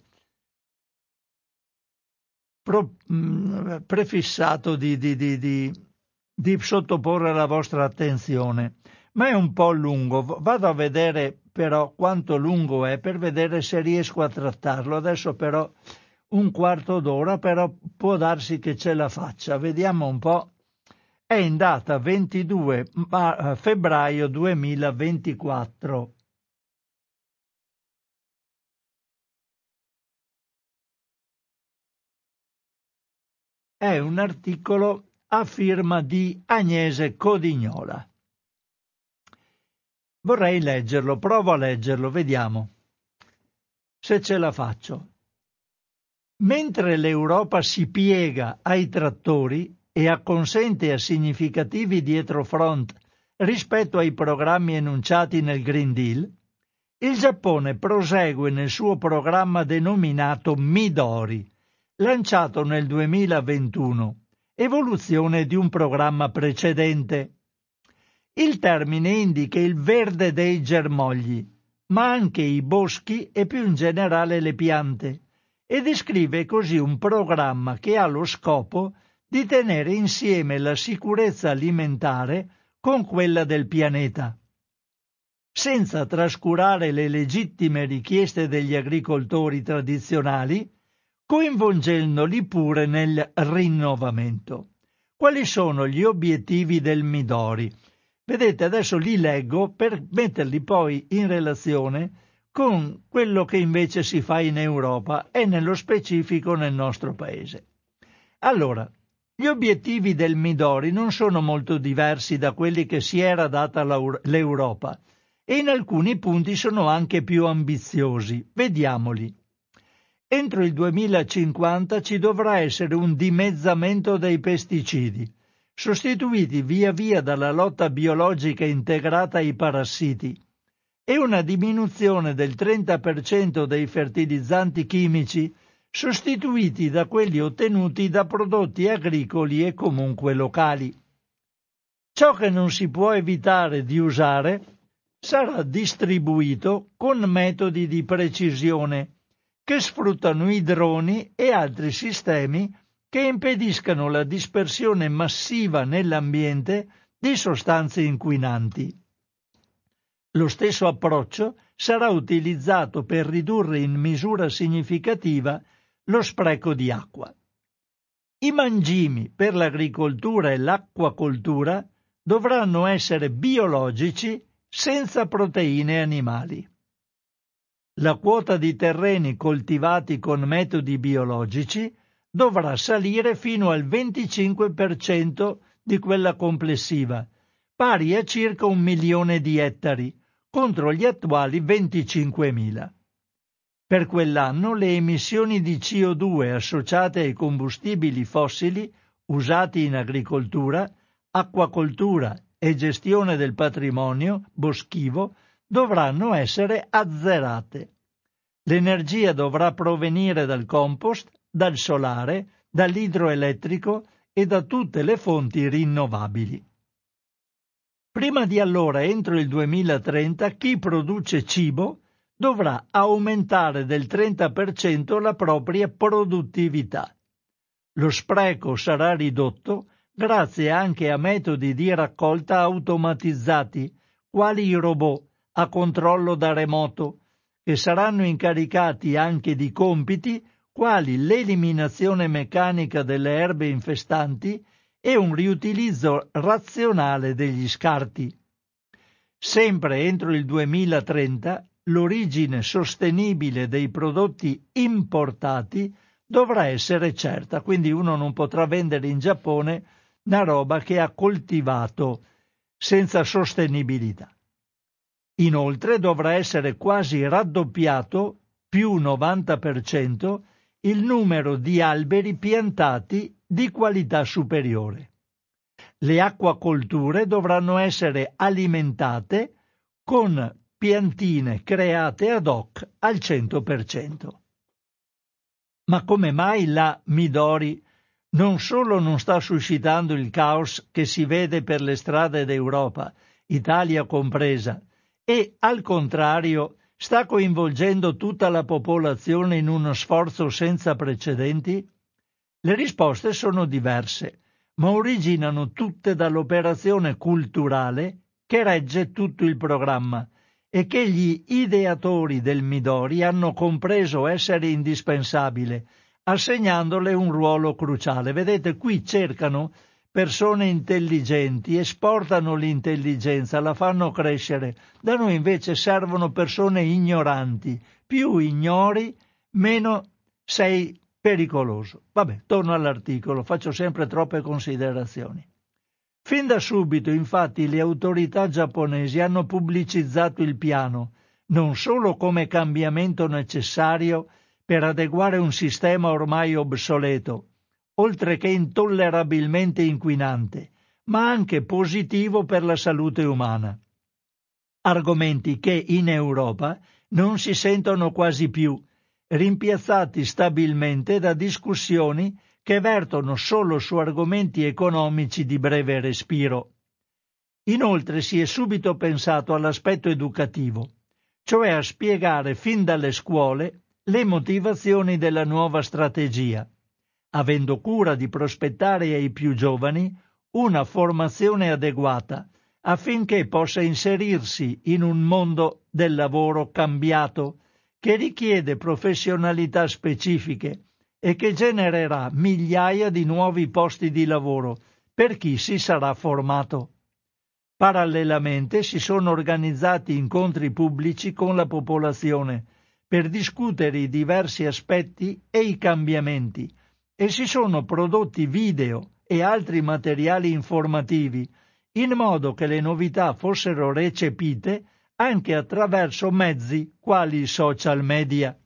pro, mh, prefissato di, di, di, di, di sottoporre alla vostra attenzione, ma è un po' lungo. Vado a vedere però quanto lungo è per vedere se riesco a trattarlo. Adesso però un quarto d'ora, però può darsi che ce la faccia. Vediamo un po'. È in data ventidue febbraio duemilaventiquattro. È un articolo a firma di Agnese Codignola. Vorrei leggerlo, provo a leggerlo, vediamo se ce la faccio. Mentre l'Europa si piega ai trattori e acconsente a significativi dietrofront rispetto ai programmi enunciati nel Green Deal, il Giappone prosegue nel suo programma denominato Midori, lanciato nel duemilaventuno, evoluzione di un programma precedente. Il termine indica il verde dei germogli, ma anche i boschi e più in generale le piante, e descrive così un programma che ha lo scopo di tenere insieme la sicurezza alimentare con quella del pianeta, senza trascurare le legittime richieste degli agricoltori tradizionali, coinvolgendoli pure nel rinnovamento. Quali sono gli obiettivi del Midori? Vedete, adesso li leggo per metterli poi in relazione con quello che invece si fa in Europa e nello specifico nel nostro paese. Allora, gli obiettivi del Midori non sono molto diversi da quelli che si era data l'Europa e in alcuni punti sono anche più ambiziosi. Vediamoli. Entro il duemilacinquanta ci dovrà essere un dimezzamento dei pesticidi, sostituiti via via dalla lotta biologica integrata ai parassiti, e una diminuzione del trenta per cento dei fertilizzanti chimici, sostituiti da quelli ottenuti da prodotti agricoli e comunque locali. Ciò che non si può evitare di usare sarà distribuito con metodi di precisione che sfruttano i droni e altri sistemi che impediscano la dispersione massiva nell'ambiente di sostanze inquinanti. Lo stesso approccio sarà utilizzato per ridurre in misura significativa lo spreco di acqua. I mangimi per l'agricoltura e l'acquacoltura dovranno essere biologici senza proteine animali. La quota di terreni coltivati con metodi biologici dovrà salire fino al venticinque per cento di quella complessiva, pari a circa un milione di ettari, contro gli attuali venticinquemila. Per quell'anno le emissioni di C O due associate ai combustibili fossili usati in agricoltura, acquacoltura e gestione del patrimonio boschivo dovranno essere azzerate. L'energia dovrà provenire dal compost, dal solare, dall'idroelettrico e da tutte le fonti rinnovabili. Prima di allora, entro il duemilatrenta, chi produce cibo dovrà aumentare del trenta per cento la propria produttività. Lo spreco sarà ridotto grazie anche a metodi di raccolta automatizzati, quali i robot a controllo da remoto, che saranno incaricati anche di compiti quali l'eliminazione meccanica delle erbe infestanti e un riutilizzo razionale degli scarti. Sempre entro il duemilatrenta, l'origine sostenibile dei prodotti importati dovrà essere certa, quindi uno non potrà vendere in Giappone una roba che ha coltivato senza sostenibilità. Inoltre dovrà essere quasi raddoppiato, più novanta per cento, il numero di alberi piantati di qualità superiore. Le acquacolture dovranno essere alimentate con piantine create ad hoc al cento per cento. Ma come mai la Midori non solo non sta suscitando il caos che si vede per le strade d'Europa, Italia compresa, e al contrario sta coinvolgendo tutta la popolazione in uno sforzo senza precedenti? Le risposte sono diverse, ma originano tutte dall'operazione culturale che regge tutto il programma e che gli ideatori del Midori hanno compreso essere indispensabile, assegnandole un ruolo cruciale. Vedete, qui cercano persone intelligenti, esportano l'intelligenza, la fanno crescere. Da noi invece servono persone ignoranti. Più ignori, meno sei pericoloso. Vabbè, torno all'articolo, faccio sempre troppe considerazioni. Fin da subito, infatti, le autorità giapponesi hanno pubblicizzato il piano, non solo come cambiamento necessario per adeguare un sistema ormai obsoleto, oltre che intollerabilmente inquinante, ma anche positivo per la salute umana. Argomenti che in Europa non si sentono quasi più, rimpiazzati stabilmente da discussioni che vertono solo su argomenti economici di breve respiro. Inoltre si è subito pensato all'aspetto educativo, cioè a spiegare fin dalle scuole le motivazioni della nuova strategia, avendo cura di prospettare ai più giovani una formazione adeguata affinché possa inserirsi in un mondo del lavoro cambiato che richiede professionalità specifiche e che genererà migliaia di nuovi posti di lavoro per chi si sarà formato. Parallelamente si sono organizzati incontri pubblici con la popolazione per discutere i diversi aspetti e i cambiamenti e si sono prodotti video e altri materiali informativi in modo che le novità fossero recepite anche attraverso mezzi quali i social media.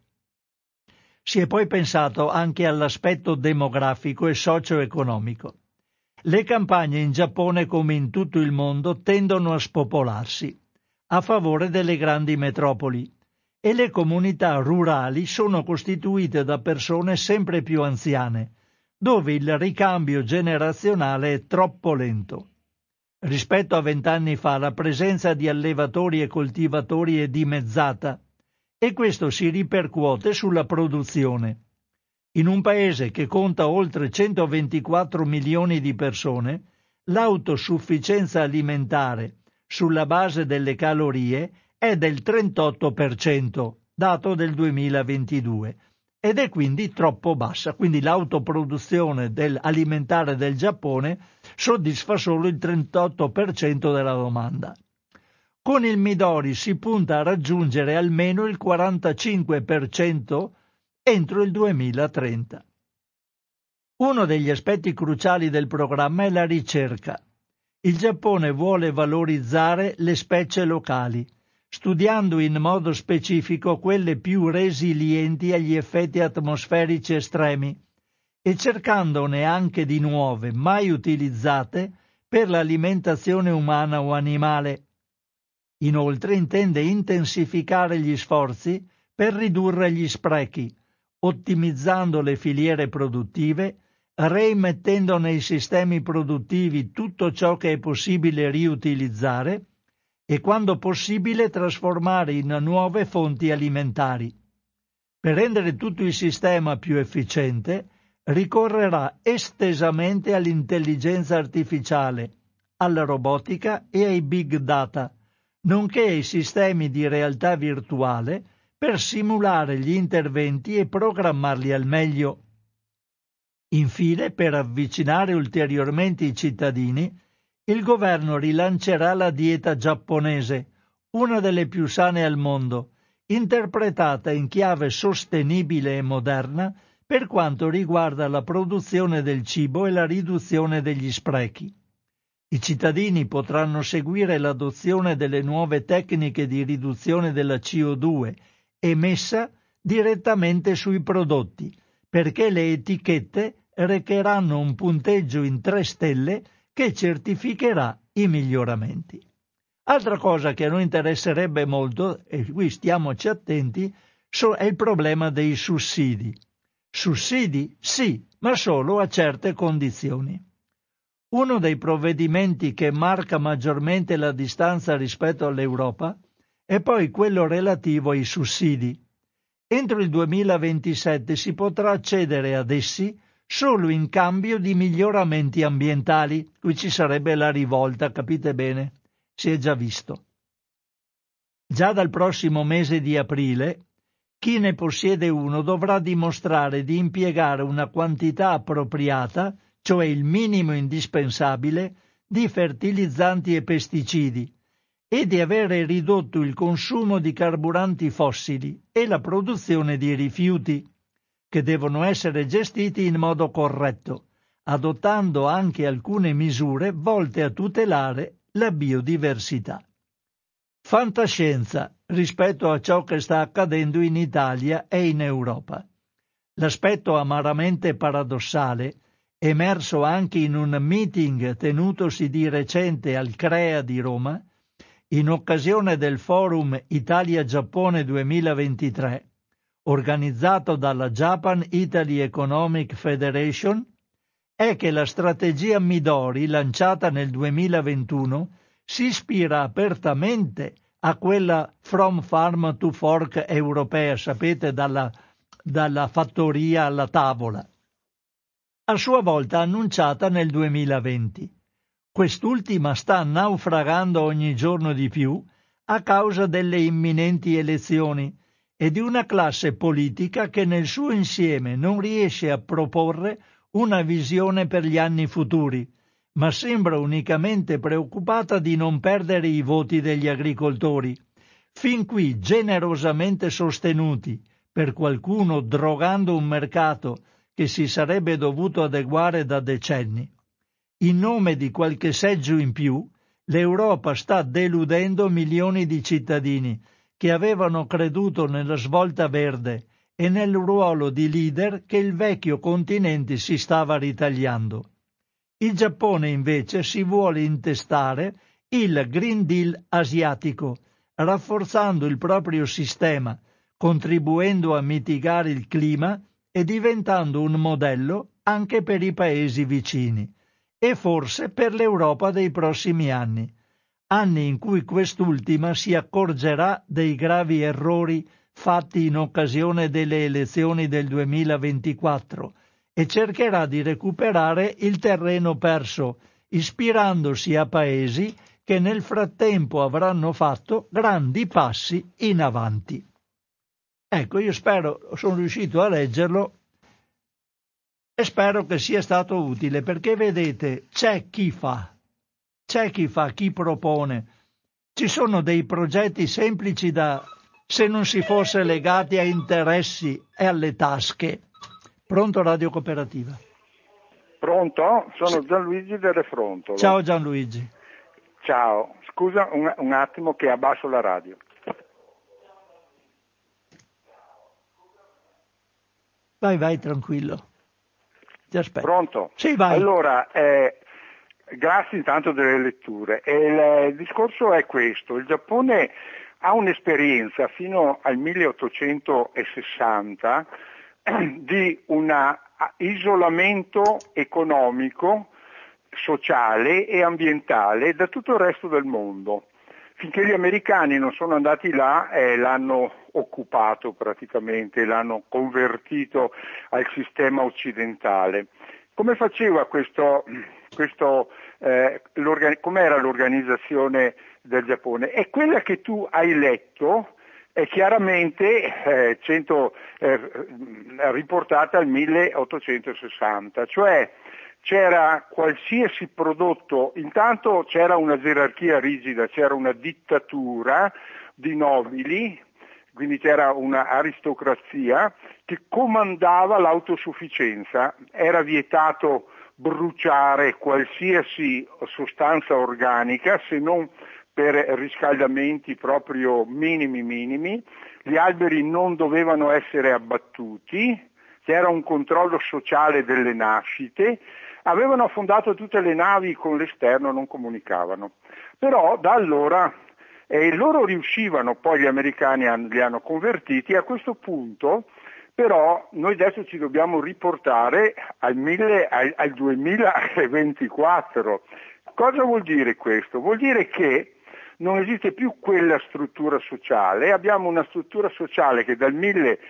Si è poi pensato anche all'aspetto demografico e socio-economico. Le campagne in Giappone come in tutto il mondo tendono a spopolarsi a favore delle grandi metropoli e le comunità rurali sono costituite da persone sempre più anziane, dove il ricambio generazionale è troppo lento. Rispetto a vent'anni fa la presenza di allevatori e coltivatori è dimezzata e questo si ripercuote sulla produzione. In un paese che conta oltre centoventiquattro milioni di persone, l'autosufficienza alimentare sulla base delle calorie è del trentotto per cento, dato del duemilaventidue, ed è quindi troppo bassa, quindi l'autoproduzione del, alimentare del Giappone soddisfa solo il trentotto per cento della domanda. Con il Midori si punta a raggiungere almeno il quarantacinque per cento entro il duemilatrenta. Uno degli aspetti cruciali del programma è la ricerca. Il Giappone vuole valorizzare le specie locali, studiando in modo specifico quelle più resilienti agli effetti atmosferici estremi e cercandone anche di nuove, mai utilizzate, per l'alimentazione umana o animale. Inoltre intende intensificare gli sforzi per ridurre gli sprechi, ottimizzando le filiere produttive, reimmettendo nei sistemi produttivi tutto ciò che è possibile riutilizzare e, quando possibile, trasformare in nuove fonti alimentari. Per rendere tutto il sistema più efficiente, ricorrerà estesamente all'intelligenza artificiale, alla robotica e ai big data, nonché ai sistemi di realtà virtuale per simulare gli interventi e programmarli al meglio. Infine, per avvicinare ulteriormente i cittadini, il governo rilancerà la dieta giapponese, una delle più sane al mondo, interpretata in chiave sostenibile e moderna per quanto riguarda la produzione del cibo e la riduzione degli sprechi. I cittadini potranno seguire l'adozione delle nuove tecniche di riduzione della C O due emessa direttamente sui prodotti, perché le etichette recheranno un punteggio in tre stelle che certificherà i miglioramenti. Altra cosa che a noi interesserebbe molto, e qui stiamoci attenti, è il problema dei sussidi. Sussidi sì, ma solo a certe condizioni. Uno dei provvedimenti che marca maggiormente la distanza rispetto all'Europa è poi quello relativo ai sussidi. Entro il duemilaventisette si potrà accedere ad essi solo in cambio di miglioramenti ambientali. Qui ci sarebbe la rivolta, capite bene? Si è già visto. Già dal prossimo mese di aprile, chi ne possiede uno dovrà dimostrare di impiegare una quantità appropriata, cioè il minimo indispensabile, di fertilizzanti e pesticidi, e di avere ridotto il consumo di carburanti fossili e la produzione di rifiuti, che devono essere gestiti in modo corretto, adottando anche alcune misure volte a tutelare la biodiversità. Fantascienza rispetto a ciò che sta accadendo in Italia e in Europa. L'aspetto amaramente paradossale, emerso anche in un meeting tenutosi di recente al CREA di Roma, in occasione del Forum Italia-Giappone duemilaventitré, organizzato dalla Japan Italy Economic Federation, è che la strategia Midori, lanciata nel duemilaventuno, si ispira apertamente a quella From Farm to Fork europea, sapete, dalla, dalla fattoria alla tavola, a sua volta annunciata nel duemilaventi. Quest'ultima sta naufragando ogni giorno di più a causa delle imminenti elezioni e di una classe politica che nel suo insieme non riesce a proporre una visione per gli anni futuri, ma sembra unicamente preoccupata di non perdere i voti degli agricoltori, fin qui generosamente sostenuti, per qualcuno drogando un mercato che si sarebbe dovuto adeguare da decenni. In nome di qualche seggio in più, l'Europa sta deludendo milioni di cittadini che avevano creduto nella svolta verde e nel ruolo di leader che il vecchio continente si stava ritagliando. Il Giappone invece si vuole intestare il Green Deal asiatico, rafforzando il proprio sistema, contribuendo a mitigare il clima e diventando un modello anche per i paesi vicini e forse per l'Europa dei prossimi anni, anni in cui quest'ultima si accorgerà dei gravi errori fatti in occasione delle elezioni del duemilaventiquattro e cercherà di recuperare il terreno perso, ispirandosi a paesi che nel frattempo avranno fatto grandi passi in avanti. Ecco, io spero, sono riuscito a leggerlo e spero che sia stato utile, perché vedete, c'è chi fa, c'è chi fa, chi propone. Ci sono dei progetti semplici da, se non si fosse legati a interessi e alle tasche. Pronto Radio Cooperativa? Pronto? Sono Gianluigi del Refrontolo. Ciao Gianluigi. Ciao, scusa un, un attimo che abbasso la radio. Vai, vai, tranquillo. Ti aspetto. Pronto? Sì, vai. Allora, eh, grazie intanto delle letture. E il, il discorso è questo. Il Giappone ha un'esperienza fino al milleottocentosessanta di un isolamento economico, sociale e ambientale da tutto il resto del mondo. Finché gli americani non sono andati là e eh, l'hanno occupato praticamente, l'hanno convertito al sistema occidentale. Come faceva questo, questo eh, com'era l'organizzazione del Giappone? È quella che tu hai letto, è chiaramente eh, cento, eh, riportata al milleottocentosessanta, cioè c'era qualsiasi prodotto, intanto c'era una gerarchia rigida, c'era una dittatura di nobili quindi c'era una aristocrazia che comandava l'autosufficienza, era vietato bruciare qualsiasi sostanza organica se non per riscaldamenti proprio minimi minimi, gli alberi non dovevano essere abbattuti, c'era un controllo sociale delle nascite, avevano affondato tutte le navi con l'esterno, non comunicavano. Però da allora eh, loro riuscivano, poi gli americani han, li hanno convertiti, a questo punto però noi adesso ci dobbiamo riportare al, mille, al, al duemilaventiquattro. Cosa vuol dire questo? Vuol dire che non esiste più quella struttura sociale, abbiamo una struttura sociale che dal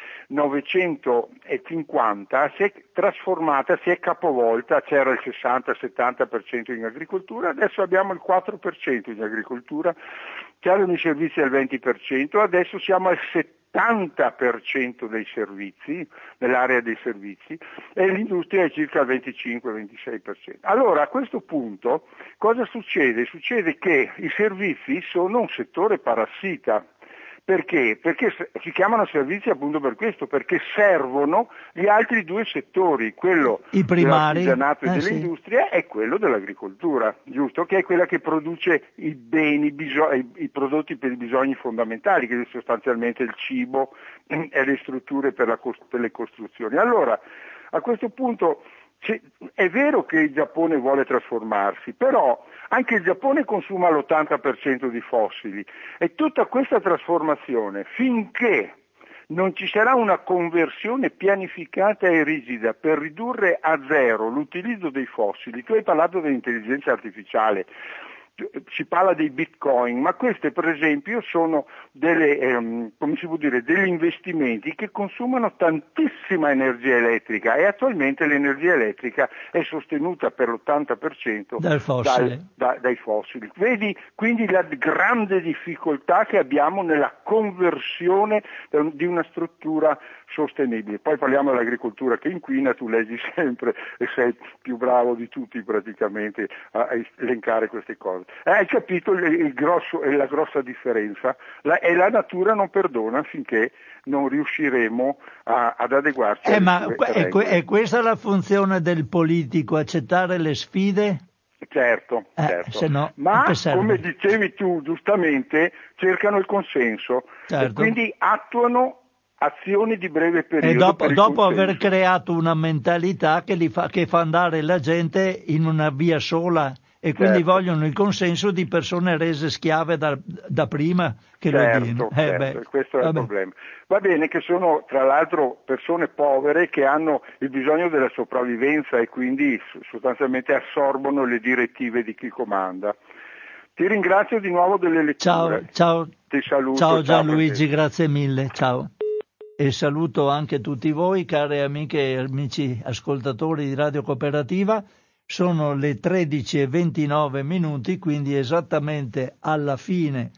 millenovecentocinquanta si è trasformata, si è capovolta, c'era il sessanta settanta per cento in agricoltura, adesso abbiamo il quattro per cento in agricoltura, c'erano i servizi al venti per cento, adesso siamo al settanta per cento dei servizi, nell'area dei servizi, e l'industria è circa il venticinque ventisei per cento. Allora a questo punto cosa succede? Succede che i servizi sono un settore parassita. Perché? Perché si chiamano servizi appunto per questo, perché servono gli altri due settori, quello dell'artigianato e eh, dell'industria sì. e quello dell'agricoltura, giusto? Che è quella che produce i beni, biso- i prodotti per i bisogni fondamentali, che è sostanzialmente il cibo e le strutture per, la cost- per le costruzioni. Allora, a questo punto è vero che il Giappone vuole trasformarsi, però anche il Giappone consuma l'ottanta per cento di fossili e tutta questa trasformazione, finché non ci sarà una conversione pianificata e rigida per ridurre a zero l'utilizzo dei fossili, tu hai parlato dell'intelligenza artificiale, si parla dei bitcoin, ma queste per esempio sono delle, ehm, come si può dire, degli investimenti che consumano tantissima energia elettrica e attualmente l'energia elettrica è sostenuta per l'ottanta per cento dal fossile. Dal, da, dai fossili. Vedi quindi la grande difficoltà che abbiamo nella conversione di una struttura sostenibile. Poi parliamo dell'agricoltura che inquina, tu leggi sempre e sei più bravo di tutti praticamente a, a elencare queste cose. Eh, hai capito il, il grosso, la grossa differenza? La, e la natura non perdona finché non riusciremo a, ad adeguarci. Eh, ma è, è questa la funzione del politico, accettare le sfide? Certo, eh, certo. Se no, ma come dicevi tu giustamente, cercano il consenso certo. e quindi attuano azioni di breve periodo. E dopo, per dopo aver creato una mentalità che, li fa, che fa andare la gente in una via sola e quindi certo. vogliono il consenso di persone rese schiave da, da prima che certo, lo diano. Eh, certo. beh, questo è vabbè. il problema. Va bene che sono tra l'altro persone povere che hanno il bisogno della sopravvivenza e quindi sostanzialmente assorbono le direttive di chi comanda. Ti ringrazio di nuovo delle letture. Ciao, ciao. Ti saluto. Ciao Gianluigi, ciao, grazie mille. Ciao. E saluto anche tutti voi, care amiche e amici ascoltatori di Radio Cooperativa. Sono le tredici e ventinove minuti, quindi esattamente alla fine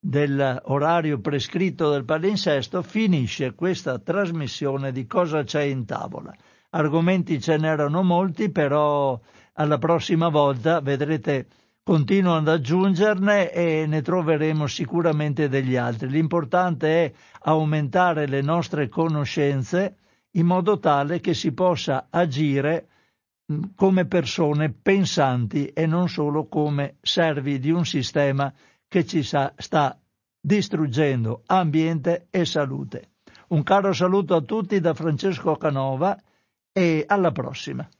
dell'orario prescritto del palinsesto finisce questa trasmissione di Cosa c'è in tavola. Argomenti ce n'erano molti, però alla prossima volta vedrete continuano ad aggiungerne e ne troveremo sicuramente degli altri. L'importante è aumentare le nostre conoscenze in modo tale che si possa agire come persone pensanti e non solo come servi di un sistema che ci sa, sta distruggendo ambiente e salute. Un caro saluto a tutti da Francesco Canova e alla prossima.